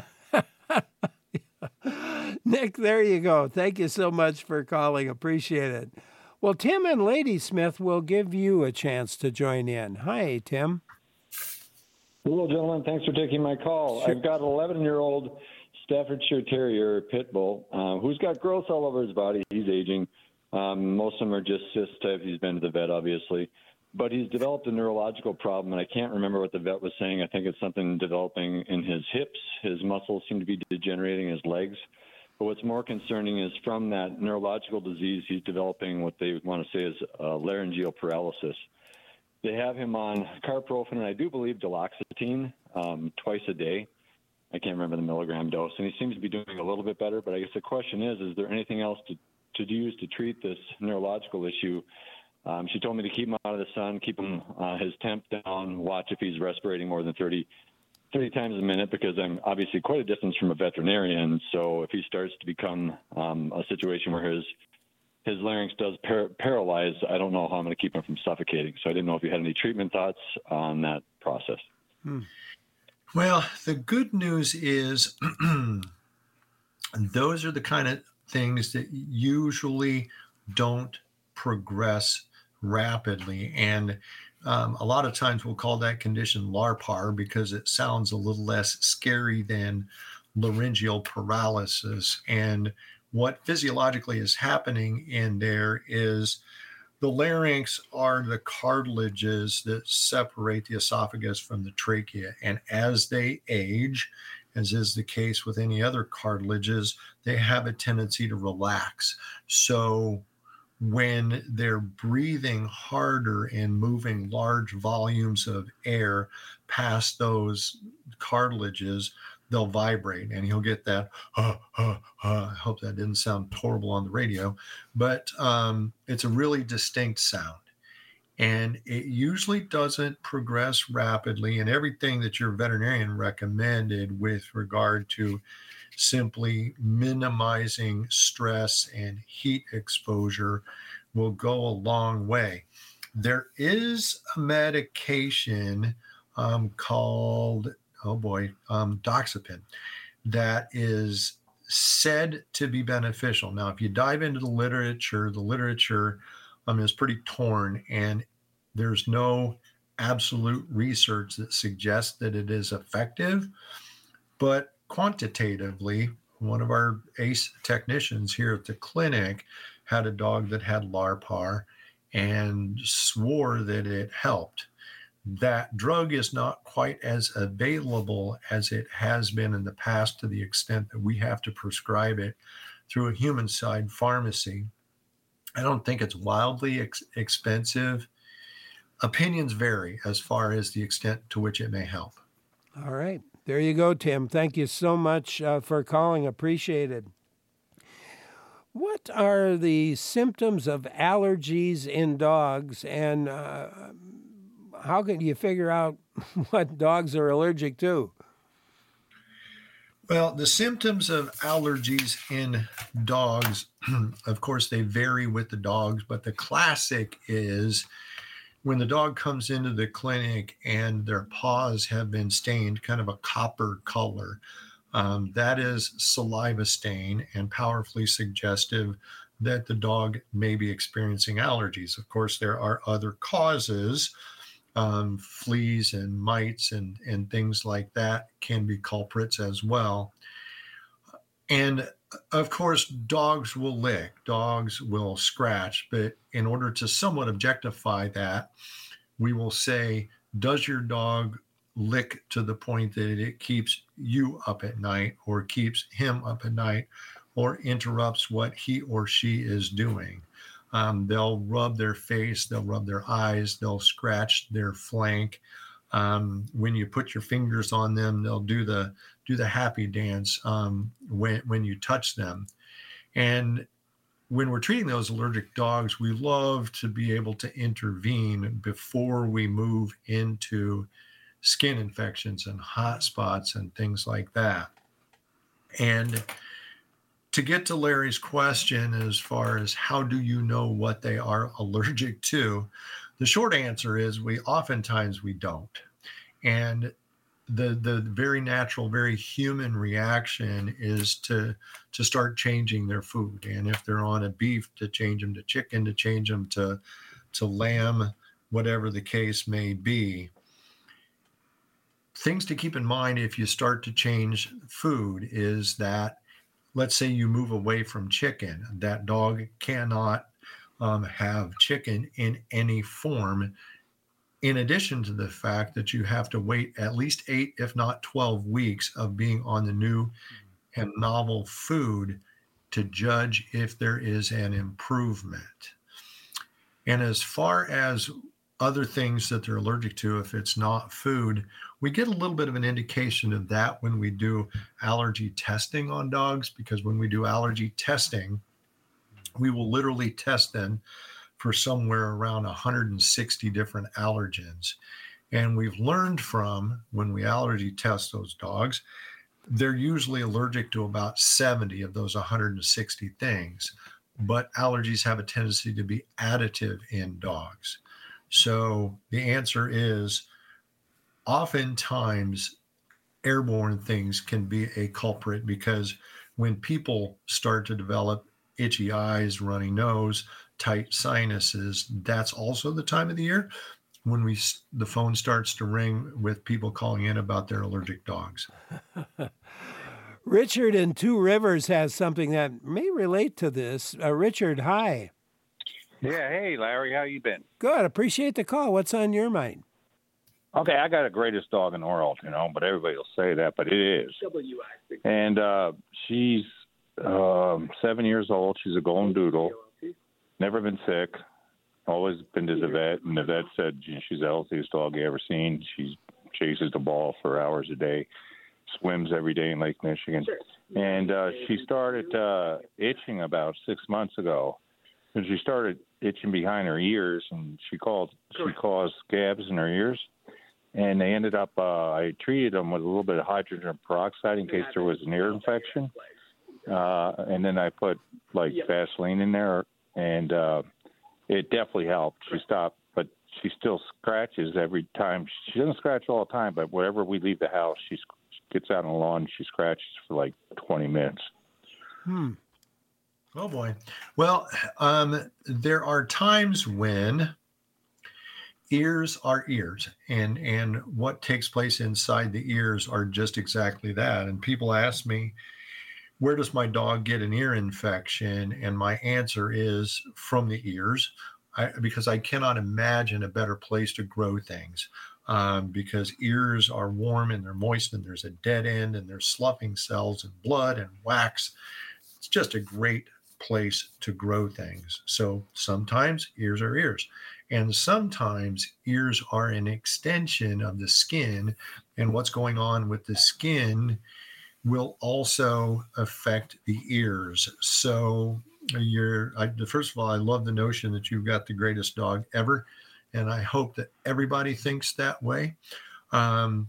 Nick, there you go. Thank you so much for calling. Appreciate it. Well, Tim and Ladysmith will give you a chance to join in. Hi, Tim. Hello, gentlemen. Thanks for taking my call. Sure. I've got an 11-year-old Staffordshire Terrier pit bull who's got growth all over his body. He's aging. Most of them are just cyst type. He's been to the vet, obviously. But he's developed a neurological problem, and I can't remember what the vet was saying. I think it's something developing in his hips. His muscles seem to be degenerating, his legs. But what's more concerning is from that neurological disease, he's developing what they want to say is laryngeal paralysis. They have him on carprofen and I do believe duloxetine twice a day. I can't remember the milligram dose, and he seems to be doing a little bit better. But I guess the question is there anything else to use to treat this neurological issue? She told me to keep him out of the sun, keep him his temp down, watch if he's respirating more than 30 times a minute, because I'm obviously quite a distance from a veterinarian. So if he starts to become a situation where his larynx does paralyze, I don't know how I'm going to keep him from suffocating. So I didn't know if you had any treatment thoughts on that process. Well, the good news is those are the kind of things that usually don't progress rapidly. And a lot of times we'll call that condition LARPAR because it sounds a little less scary than laryngeal paralysis. And what physiologically is happening in there is the larynx are the cartilages that separate the esophagus from the trachea. And as they age, as is the case with any other cartilages, they have a tendency to relax. So when they're breathing harder and moving large volumes of air past those cartilages, they'll vibrate, and he'll get that, I hope that didn't sound horrible on the radio, but it's a really distinct sound. And it usually doesn't progress rapidly, and everything that your veterinarian recommended with regard to simply minimizing stress and heat exposure will go a long way. There is a medication called, doxepin that is said to be beneficial. Now, if you dive into the literature is pretty torn, and there's no absolute research that suggests that it is effective. But quantitatively, one of our ace technicians here at the clinic had a dog that had LARPAR and swore that it helped. That drug is not quite as available as it has been in the past, to the extent that we have to prescribe it through a human side pharmacy. I don't think it's wildly expensive. Opinions vary as far as the extent to which it may help. All right. There you go, Tim. Thank you so much for calling. Appreciate it. What are the symptoms of allergies in dogs, and how can you figure out what dogs are allergic to? Well, the symptoms of allergies in dogs, of course, they vary with the dogs, but the classic is when the dog comes into the clinic and their paws have been stained kind of a copper color. That is saliva stain and powerfully suggestive that the dog may be experiencing allergies. Of course, there are other causes. Fleas and mites and things like that can be culprits as well. And of course, dogs will lick, dogs will scratch, but in order to somewhat objectify that, we will say, does your dog lick to the point that it keeps you up at night, or keeps him up at night, or interrupts what he or she is doing? They'll rub their face, they'll rub their eyes, they'll scratch their flank. When you put your fingers on them, they'll do the happy dance when you touch them. And when we're treating those allergic dogs, we love to be able to intervene before we move into skin infections and hot spots and things like that. And to get to Larry's question as far as how do you know what they are allergic to, the short answer is oftentimes we don't. And the very natural, very human reaction is to start changing their food. And if they're on a beef, to change them to chicken, to change them to lamb, whatever the case may be. Things to keep in mind if you start to change food is that, let's say you move away from chicken, that dog cannot have chicken in any form, in addition to the fact that you have to wait at least 8, if not 12 weeks of being on the new and novel food to judge if there is an improvement. And as far as other things that they're allergic to, if it's not food, we get a little bit of an indication of that when we do allergy testing on dogs, because when we do allergy testing, we will literally test them for somewhere around 160 different allergens. And we've learned from when we allergy test those dogs, they're usually allergic to about 70 of those 160 things, but allergies have a tendency to be additive in dogs. So the answer is oftentimes airborne things can be a culprit, because when people start to develop itchy eyes, runny nose, tight sinuses, that's also the time of the year when the phone starts to ring with people calling in about their allergic dogs. Richard in Two Rivers has something that may relate to this. Richard, hi. Yeah, hey, Larry, how you been? Good. Appreciate the call. What's on your mind? Okay, I got the greatest dog in the world, but everybody will say that, but it is. And she's 7 years old. She's a golden doodle. Never been sick. Always been to the vet, and the vet said she's the healthiest dog you ever seen. She chases the ball for hours a day, swims every day in Lake Michigan. And she started itching about 6 months ago. And she started itching behind her ears, and she caused scabs in her ears. And they ended up, I treated them with a little bit of hydrogen peroxide in case there was an ear infection. And then I put Vaseline in there, and it definitely helped. She stopped, but she still scratches every time. She doesn't scratch all the time, but whenever we leave the house, she gets out on the lawn, she scratches for 20 minutes. Oh boy. Well, there are times when ears are ears, and what takes place inside the ears are just exactly that. And people ask me, where does my dog get an ear infection? And my answer is from the ears, because I cannot imagine a better place to grow things, because ears are warm and they're moist and there's a dead end and there's sloughing cells and blood and wax. It's just a great place to grow things. So sometimes ears are ears, and sometimes ears are an extension of the skin, and what's going on with the skin will also affect the ears. So first of all, I love the notion that you've got the greatest dog ever, and I hope that everybody thinks that way. And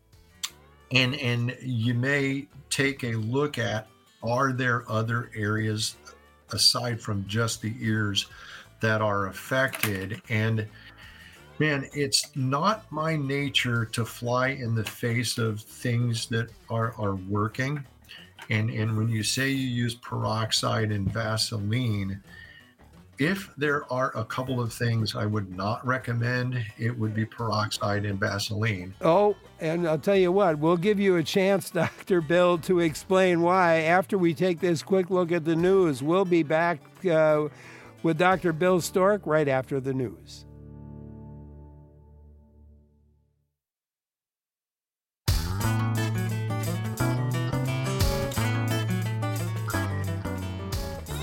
you may take a look at, are there other areas aside from just the ears that are affected? And man, it's not my nature to fly in the face of things that are working. And when you say you use peroxide and Vaseline, if there are a couple of things I would not recommend, it would be peroxide and Vaseline. Oh, and I'll tell you what, we'll give you a chance, Dr. Bill, to explain why after we take this quick look at the news. We'll be back with Dr. Bill Stork right after the news.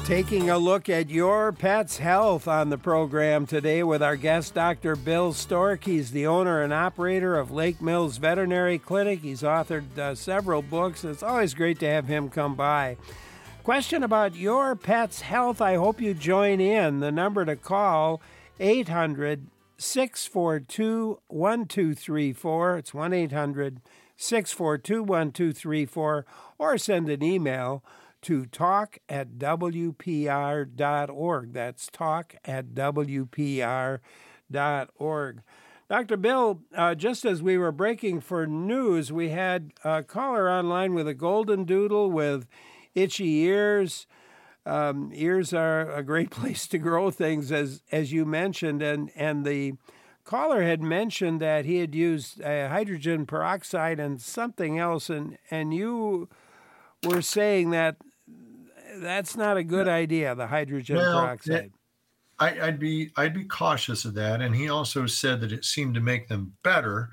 Taking a look at your pet's health on the program today with our guest, Dr. Bill Stork. He's the owner and operator of Lake Mills Veterinary Clinic. He's authored several books. It's always great to have him come by. Question about your pet's health. I hope you join in. The number to call, 800-642-1234. It's 1-800-642-1234. Or send an email to talk@wpr.org. That's talk@wpr.org. Dr. Bill, just as we were breaking for news, we had a caller online with a golden doodle with itchy ears. Ears are a great place to grow things, as you mentioned, and the caller had mentioned that he had used hydrogen peroxide and something else, and you were saying that that's not a good idea, the hydrogen peroxide. I'd be cautious of that. And he also said that it seemed to make them better.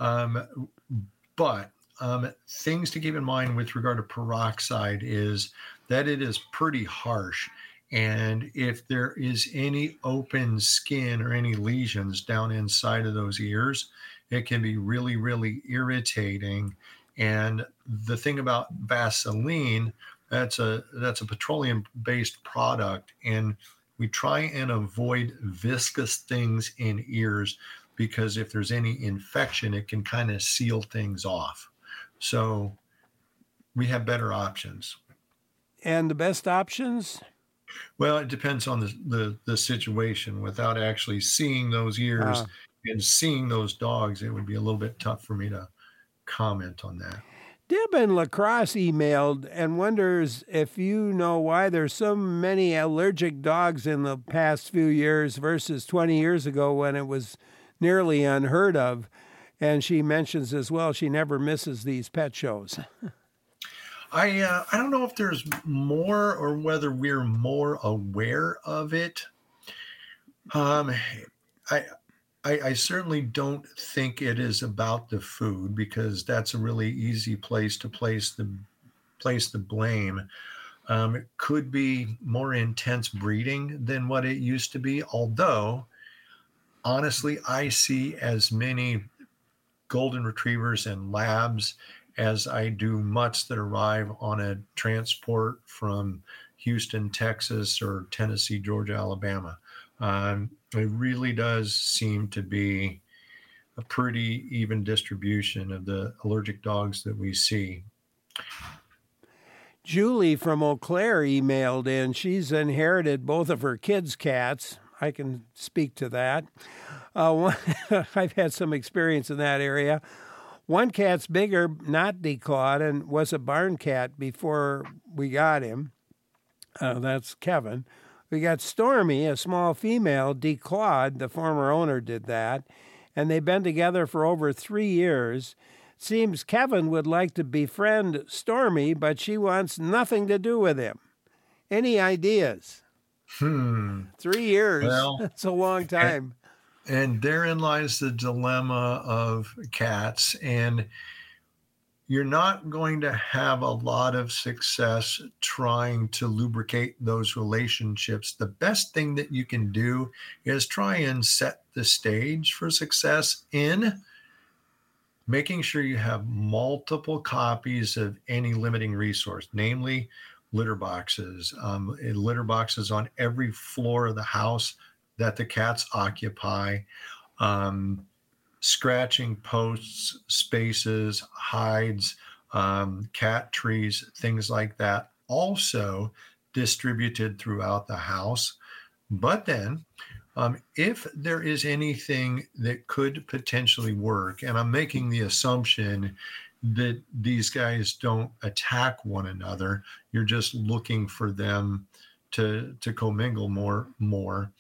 But things to keep in mind with regard to peroxide is that it is pretty harsh. And if there is any open skin or any lesions down inside of those ears, it can be really, really irritating. And the thing about Vaseline, that's a petroleum-based product, and we try and avoid viscous things in ears because if there's any infection, it can kind of seal things off. So we have better options. And the best options? Well, it depends on the situation. Without actually seeing those ears and seeing those dogs, it would be a little bit tough for me to comment on that. Deb in La Crosse emailed and wonders if you know why there's so many allergic dogs in the past few years versus 20 years ago when it was nearly unheard of. And she mentions as well she never misses these pet shows. I don't know if there's more or whether we're more aware of it. I certainly don't think it is about the food because that's a really easy place to place the blame. It could be more intense breeding than what it used to be. Although, honestly, I see as many golden retrievers and labs as I do mutts that arrive on a transport from Houston, Texas, or Tennessee, Georgia, Alabama. It really does seem to be a pretty even distribution of the allergic dogs that we see. Julie from Eau Claire emailed in. She's inherited both of her kids' cats. I can speak to that. I've had some experience in that area. One cat's bigger, not declawed, and was a barn cat before we got him. That's Kevin. We got Stormy, a small female, declawed. The former owner did that. And they've been together for over 3 years. Seems Kevin would like to befriend Stormy, but she wants nothing to do with him. Any ideas? 3 years. Well, that's a long time. And therein lies the dilemma of cats. And you're not going to have a lot of success trying to lubricate those relationships. The best thing that you can do is try and set the stage for success in making sure you have multiple copies of any limiting resource, namely litter boxes. Litter boxes on every floor of the house that the cats occupy. Scratching posts, spaces, hides, cat trees, things like that, also distributed throughout the house. But then, if there is anything that could potentially work, and I'm making the assumption that these guys don't attack one another, you're just looking for them to commingle more.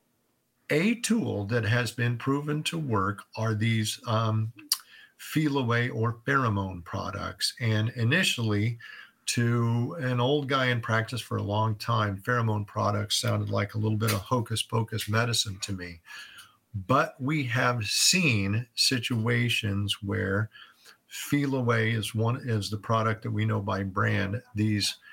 A tool that has been proven to work are these feel away or pheromone products. And initially, to an old guy in practice for a long time, pheromone products sounded like a little bit of hocus pocus medicine to me. But we have seen situations where Feel Away is the product that we know by brand. These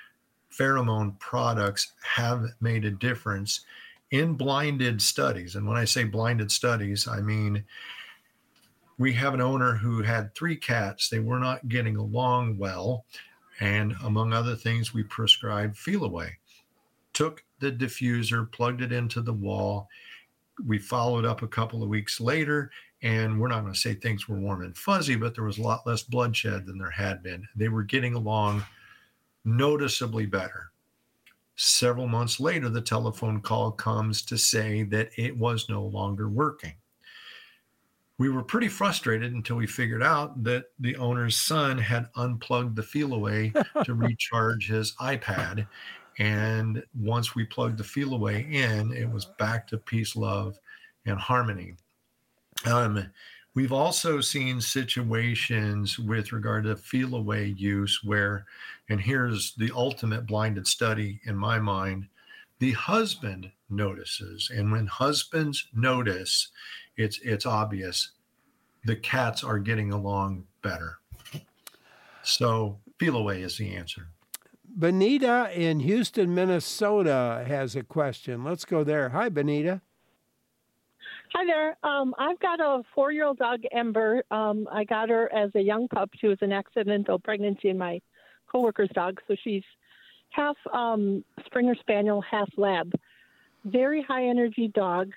pheromone products have made a difference in blinded studies. And when I say blinded studies, I mean, we have an owner who had 3 cats. They were not getting along well. And among other things, we prescribed Feliway. Took the diffuser, plugged it into the wall. We followed up a couple of weeks later, and we're not going to say things were warm and fuzzy, but there was a lot less bloodshed than there had been. They were getting along noticeably better. Several months later, the telephone call comes to say that it was no longer working. We were pretty frustrated until we figured out that the owner's son had unplugged the Feliway to recharge his iPad. And once we plugged the Feliway in, it was back to peace, love, and harmony. We've also seen situations with regard to Feliway use where, and here's the ultimate blinded study in my mind, the husband notices. And when husbands notice, it's obvious the cats are getting along better. So Feliway is the answer. Benita in Houston, Minnesota has a question. Let's go there. Hi, Benita. Hi there. I've got a 4-year-old dog, Ember. I got her as a young pup. She was an accidental pregnancy in my coworker's dog, so she's half Springer Spaniel, half Lab. Very high-energy dog.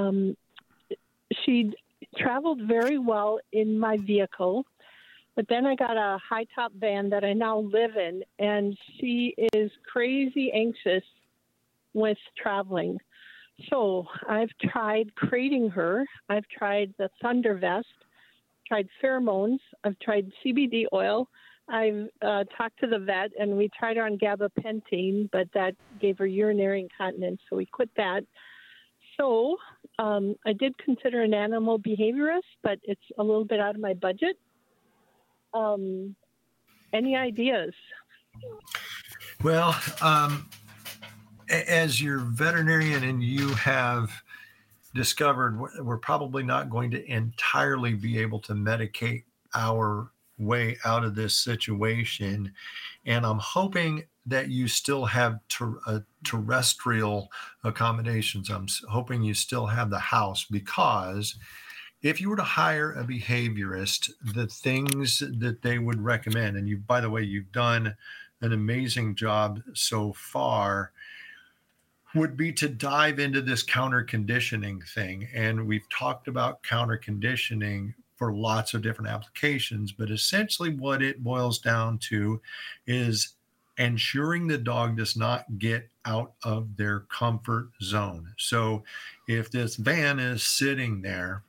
She traveled very well in my vehicle, but then I got a high-top van that I now live in, and she is crazy anxious with traveling. So I've tried crating her. I've tried the Thunder Vest, tried pheromones. I've tried CBD oil. I've talked to the vet, and we tried her on gabapentin, but that gave her urinary incontinence, so we quit that. So I did consider an animal behaviorist, but it's a little bit out of my budget. Any ideas? Well, as your veterinarian and you have discovered, we're probably not going to entirely be able to medicate our way out of this situation. And I'm hoping that you still have terrestrial accommodations. I'm hoping you still have the house, because if you were to hire a behaviorist, the things that they would recommend, and you, by the way, you've done an amazing job so far, would be to dive into this counter conditioning thing. And we've talked about counter conditioning for lots of different applications, but essentially what it boils down to is ensuring the dog does not get out of their comfort zone. So if this van is sitting there,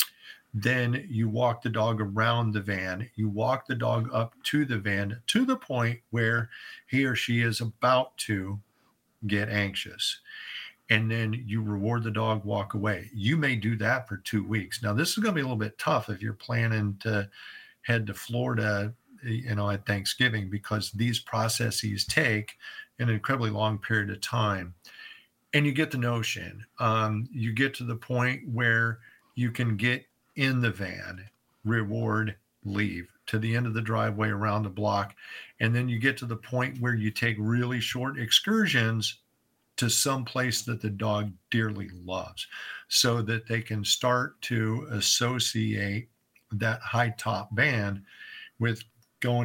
then you walk the dog around the van, you walk the dog up to the van to the point where he or she is about to get anxious. And then you reward the dog, walk away. You may do that for 2 weeks. Now, this is going to be a little bit tough if you're planning to head to Florida, at Thanksgiving, because these processes take an incredibly long period of time. And you get the notion. You get to the point where you can get in the van, reward, leave to the end of the driveway, around the block. And then you get to the point where you take really short excursions to some place that the dog dearly loves, so that they can start to associate that high top band with going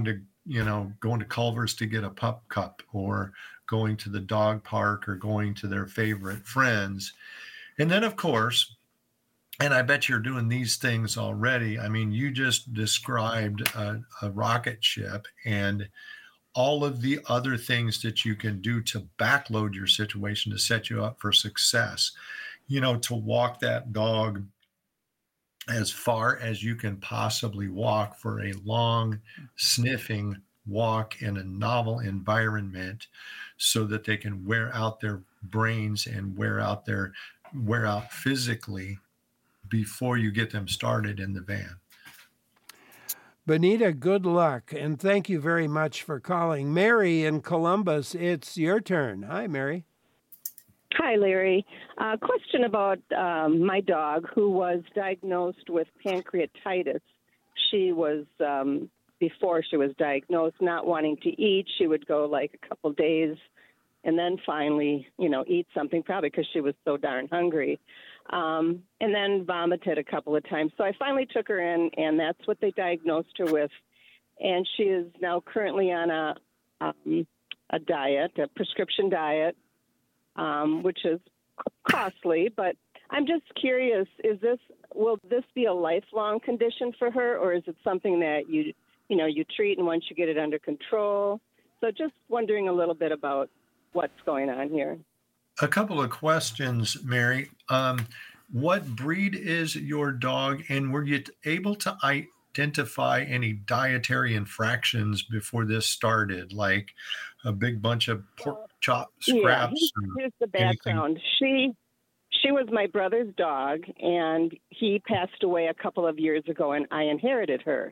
to Culver's to get a pup cup, or going to the dog park, or going to their favorite friends. And then, of course, and I bet you're doing these things already. I mean, you just described a rocket ship, and all of the other things that you can do to backload your situation to set you up for success. To walk that dog as far as you can possibly walk for a long sniffing walk in a novel environment, so that they can wear out their brains and wear out physically before you get them started in the van. Benita, good luck, and thank you very much for calling. Mary in Columbus, it's your turn. Hi, Mary. Hi, Larry. Question about my dog who was diagnosed with pancreatitis. She was before she was diagnosed, not wanting to eat. She would go like a couple days and then finally, eat something, probably because she was so darn hungry. And then vomited a couple of times. So I finally took her in, and that's what they diagnosed her with. And she is now currently on a diet, a prescription diet, which is costly. But I'm just curious, will this be a lifelong condition for her, or is it something that you treat and once you get it under control? So just wondering a little bit about what's going on here. A couple of questions, Mary. What breed is your dog, and were you able to identify any dietary infractions before this started, like a big bunch of pork chop scraps? Yeah, here's the background. She was my brother's dog, and he passed away a couple of years ago, and I inherited her.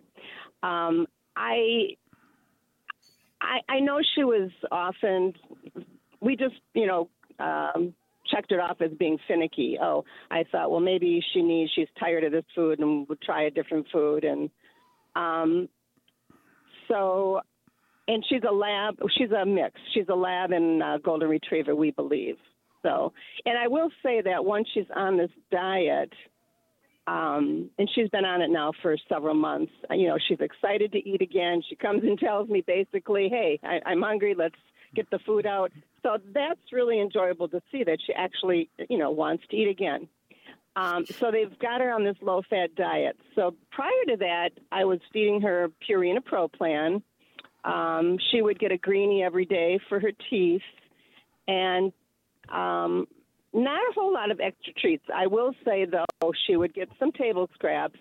I know she was often, we just, checked it off as being finicky. Oh, I thought, well, maybe she's tired of this food and would try a different food. And and she's a mix. She's a lab and a golden retriever, we believe. So, and I will say that once she's on this diet, and she's been on it now for several months, she's excited to eat again. She comes and tells me basically, hey, I'm hungry. Let's get the food out. So that's really enjoyable to see that she actually, wants to eat again. So they've got her on this low-fat diet. So prior to that, I was feeding her Purina Pro Plan. She would get a greenie every day for her teeth, and not a whole lot of extra treats. I will say, though, she would get some table scraps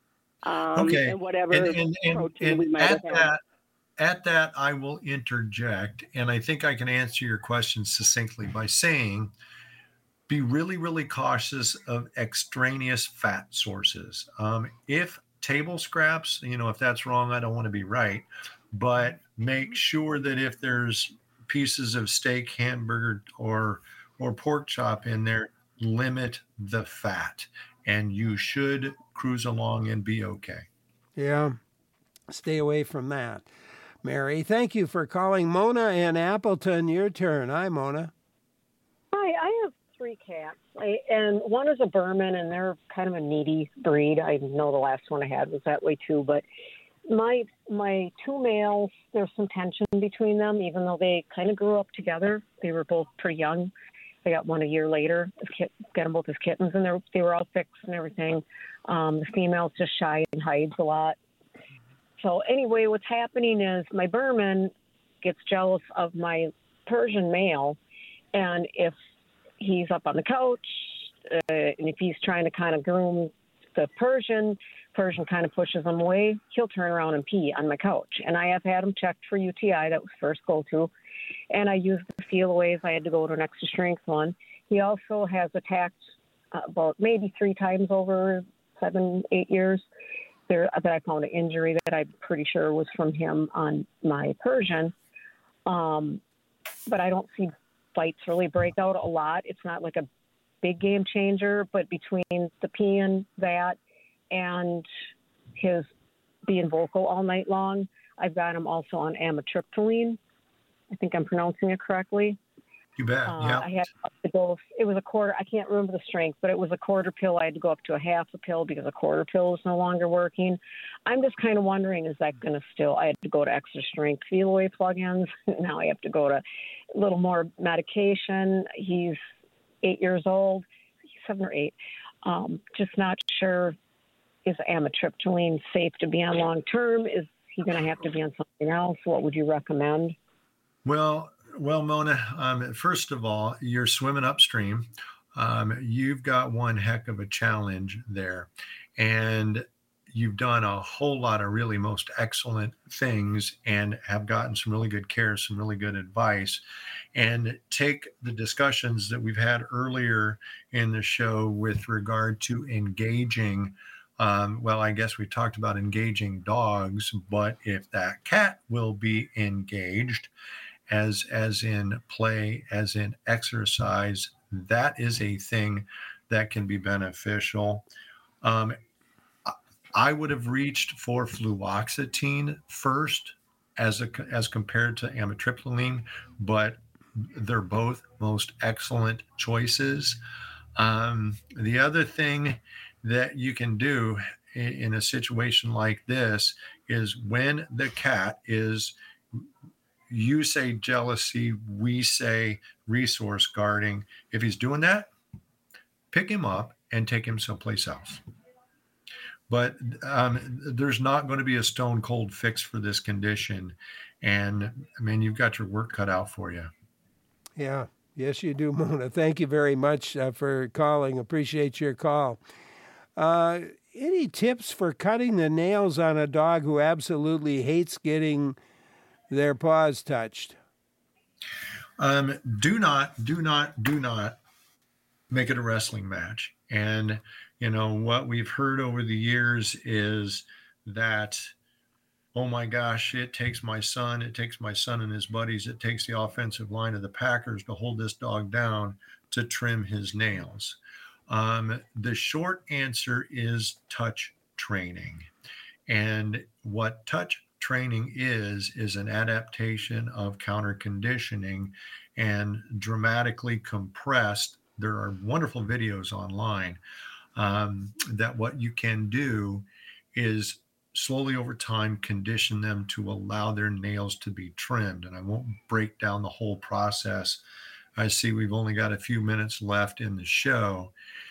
and whatever protein we might have had. At that, I will interject, and I think I can answer your question succinctly by saying, be really, really cautious of extraneous fat sources. If table scraps, if that's wrong, I don't want to be right, but make sure that if there's pieces of steak, hamburger, or pork chop in there, limit the fat, and you should cruise along and be okay. Yeah, stay away from that. Mary, thank you for calling. Mona in Appleton, your turn. Hi, Mona. Hi, I have 3 cats, and one is a Berman, and they're kind of a needy breed. I know the last one I had was that way too, but my 2 males, there's some tension between them, even though they kind of grew up together. They were both pretty young. I got one a year later. Got them both as kittens, and they were all fixed and everything. The female's just shy and hides a lot. So anyway, what's happening is my Berman gets jealous of my Persian male, and if he's up on the couch, and if he's trying to kind of groom the Persian kind of pushes him away, he'll turn around and pee on my couch. And I have had him checked for UTI. That was first go-to. And I used the Feel-Aways. I had to go to an extra strength one. He also has attacked about maybe 3 times over 7-8 years. That I found an injury that I'm pretty sure was from him on my Persian. But I don't see fights really break out a lot. It's not like a big game changer, but between the peeing, that, and his being vocal all night long, I've got him also on amitriptyline. I think I'm pronouncing it correctly. You bet. Yeah. I had to go. It was a quarter. I can't remember the strength, but it was a quarter pill. I had to go up to a half a pill because a quarter pill is no longer working. I'm just kind of wondering, is that going to still? I had to go to extra strength Feel-Away plugins. Now I have to go to a little more medication. He's 8 years old. He's 7 or 8. Just not sure. Is amitriptyline safe to be on long term? Is he going to have to be on something else? What would you recommend? Well, Mona, first of all, you're swimming upstream. You've got one heck of a challenge there. And you've done a whole lot of really most excellent things and have gotten some really good care, some really good advice. And take the discussions that we've had earlier in the show with regard to engaging. Well, I guess we talked about engaging dogs, but if that cat will be engaged, as in play, as in exercise, that is a thing that can be beneficial. I would have reached for fluoxetine first as compared to amitriptyline, but they're both most excellent choices. The other thing that you can do in a situation like this is when the cat is, you say jealousy, we say resource guarding. If he's doing that, pick him up and take him someplace else. But there's not going to be a stone cold fix for this condition. And I mean, you've got your work cut out for you. Yeah. Yes, you do, Mona. Thank you very much for calling. Appreciate your call. Any tips for cutting the nails on a dog who absolutely hates getting their paws touched? Do not make it a wrestling match. And, you know, what we've heard over the years is that, oh my gosh, it takes my son and his buddies, it takes the offensive line of the Packers to hold this dog down to trim his nails. The short answer is touch training. And what touch training is an adaptation of counter conditioning and dramatically compressed. There are wonderful videos online that what you can do is slowly over time condition them to allow their nails to be trimmed. And I won't break down the whole process. I see we've only got a few minutes left in the show.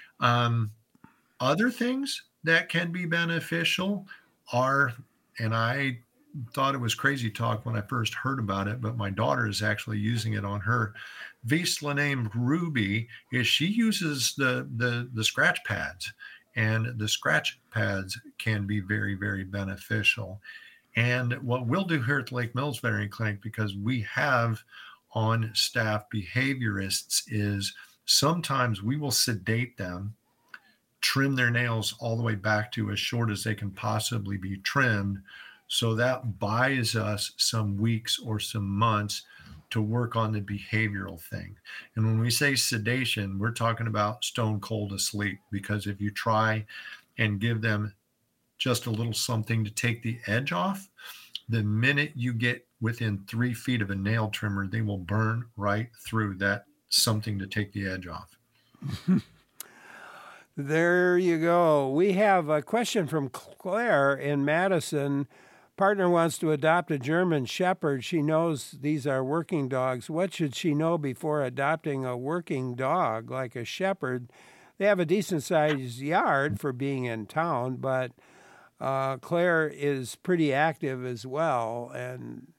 Other things that can be beneficial are, and I thought it was crazy talk when I first heard about it, but my daughter is actually using it on her Vizsla named Ruby, is she uses the scratch pads, and the scratch pads can be very, very beneficial. And what we'll do here at the Lake Mills Veterinary Clinic, because we have on staff behaviorists, is sometimes we will sedate them, trim their nails all the way back to as short as they can possibly be trimmed. So that buys us some weeks or some months to work on the behavioral thing. And when we say sedation, we're talking about stone cold asleep, because if you try and give them just a little something to take the edge off, the minute you get within 3 feet of a nail trimmer, they will burn right through that something to take the edge off. There you go. We have a question from Claire in Madison. Partner wants to adopt a German Shepherd. She knows these are working dogs. What should she know before adopting a working dog like a Shepherd? They have a decent-sized yard for being in town, but Claire is pretty active as well. And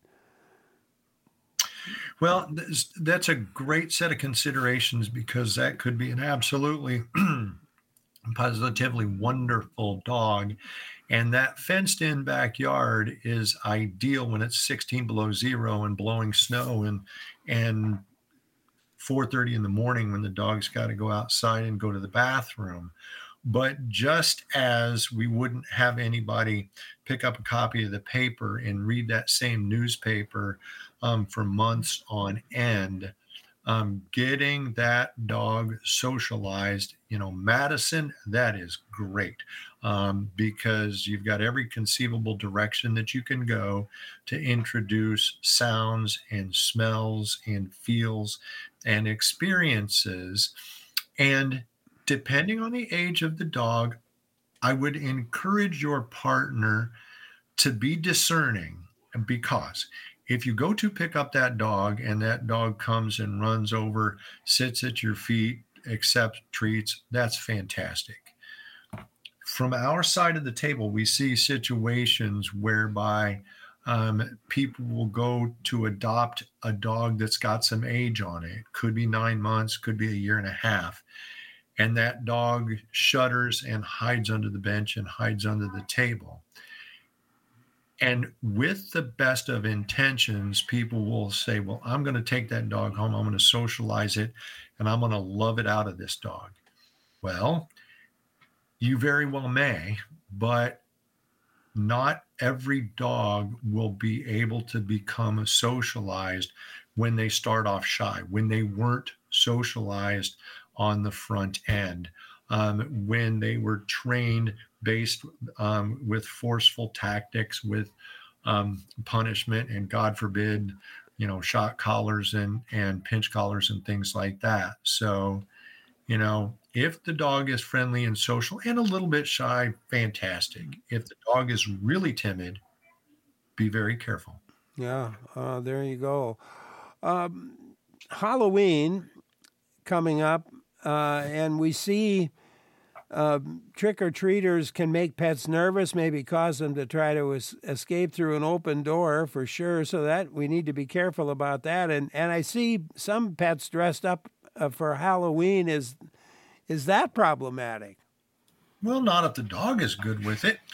well, that's a great set of considerations, because that could be an absolutely positively wonderful dog. And that fenced-in backyard is ideal when it's 16 below zero and blowing snow, and 4:30 in the morning when the dog's got to go outside and go to the bathroom. But just as we wouldn't have anybody pick up a copy of the paper and read that same newspaper for months on end, getting that dog socialized, you know, Madison, that is great, because you've got every conceivable direction that you can go to introduce sounds and smells and feels and experiences. And depending on the age of the dog, I would encourage your partner to be discerning, because if you go to pick up that dog and that dog comes and runs over, sits at your feet, accepts treats, that's fantastic. From our side of the table, we see situations whereby people will go to adopt a dog that's got some age on it. Could be 9 months, could be a year and a half. And that dog shudders and hides under the bench and hides under the table. And with the best of intentions, people will say, well, I'm going to take that dog home. I'm going to socialize it, and I'm going to love it out of this dog. Well, you very well may, but not every dog will be able to become socialized when they start off shy, when they weren't socialized on the front end. when they were trained based with forceful tactics, with punishment, and God forbid, shock collars and pinch collars and things like that. So, if the dog is friendly and social and a little bit shy, fantastic. If the dog is really timid, be very careful. Yeah, there you go. Halloween coming up, and we see trick-or-treaters can make pets nervous, maybe cause them to try to escape through an open door for sure, so that we need to be careful about that. And I see some pets dressed up for Halloween. Is that problematic? Well, not if the dog is good with it.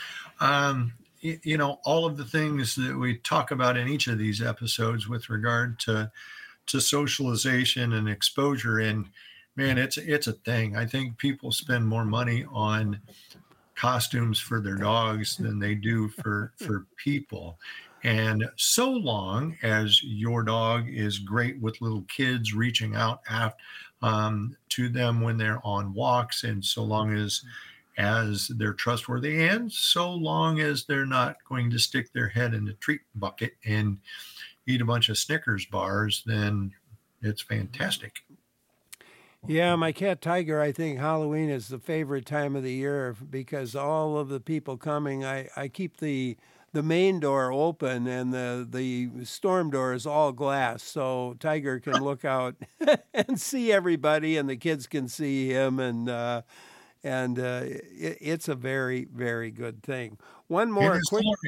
All of the things that we talk about in each of these episodes with regard to socialization and exposure, and man, it's a thing. I think people spend more money on costumes for their dogs than they do for people. And so long as your dog is great with little kids, reaching out to them when they're on walks, and so long as they're trustworthy, and so long as they're not going to stick their head in the treat bucket and eat a bunch of Snickers bars, then it's fantastic. Yeah, my cat Tiger, I think Halloween is the favorite time of the year because all of the people coming, I keep the main door open, and the storm door is all glass, so Tiger can look out and see everybody, and the kids can see him, and it's a very, very good thing. One more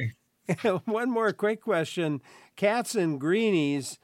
quick question: cats and greenies,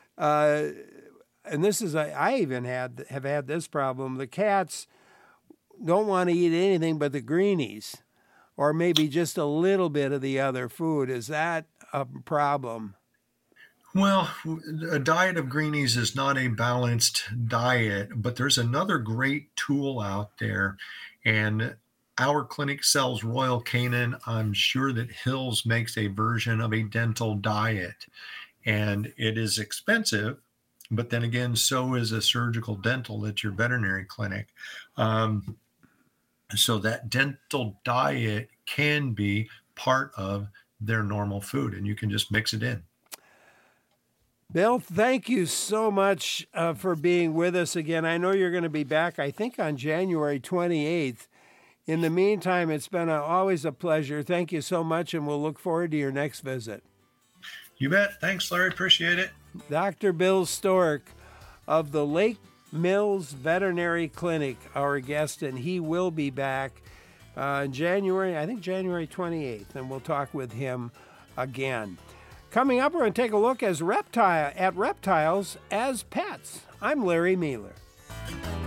and this is I even have had this problem. The cats don't want to eat anything but the greenies, or maybe just a little bit of the other food. Is that a problem? Well, a diet of greenies is not a balanced diet, but there's another great tool out there, and our clinic sells Royal Canin. I'm sure that Hills makes a version of a dental diet, and it is expensive, but then again, so is a surgical dental at your veterinary clinic. So that dental diet can be part of their normal food, and you can just mix it in. Bill, thank you so much for being with us again. I know you're going to be back, I think, on January 28th. In the meantime, it's been always a pleasure. Thank you so much, and we'll look forward to your next visit. You bet. Thanks, Larry. Appreciate it. Dr. Bill Stork of the Lake Mills Veterinary Clinic, our guest, and he will be back in January, I think January 28th, and we'll talk with him again. Coming up, we're going to take a look at reptiles as pets. I'm Larry Mealer.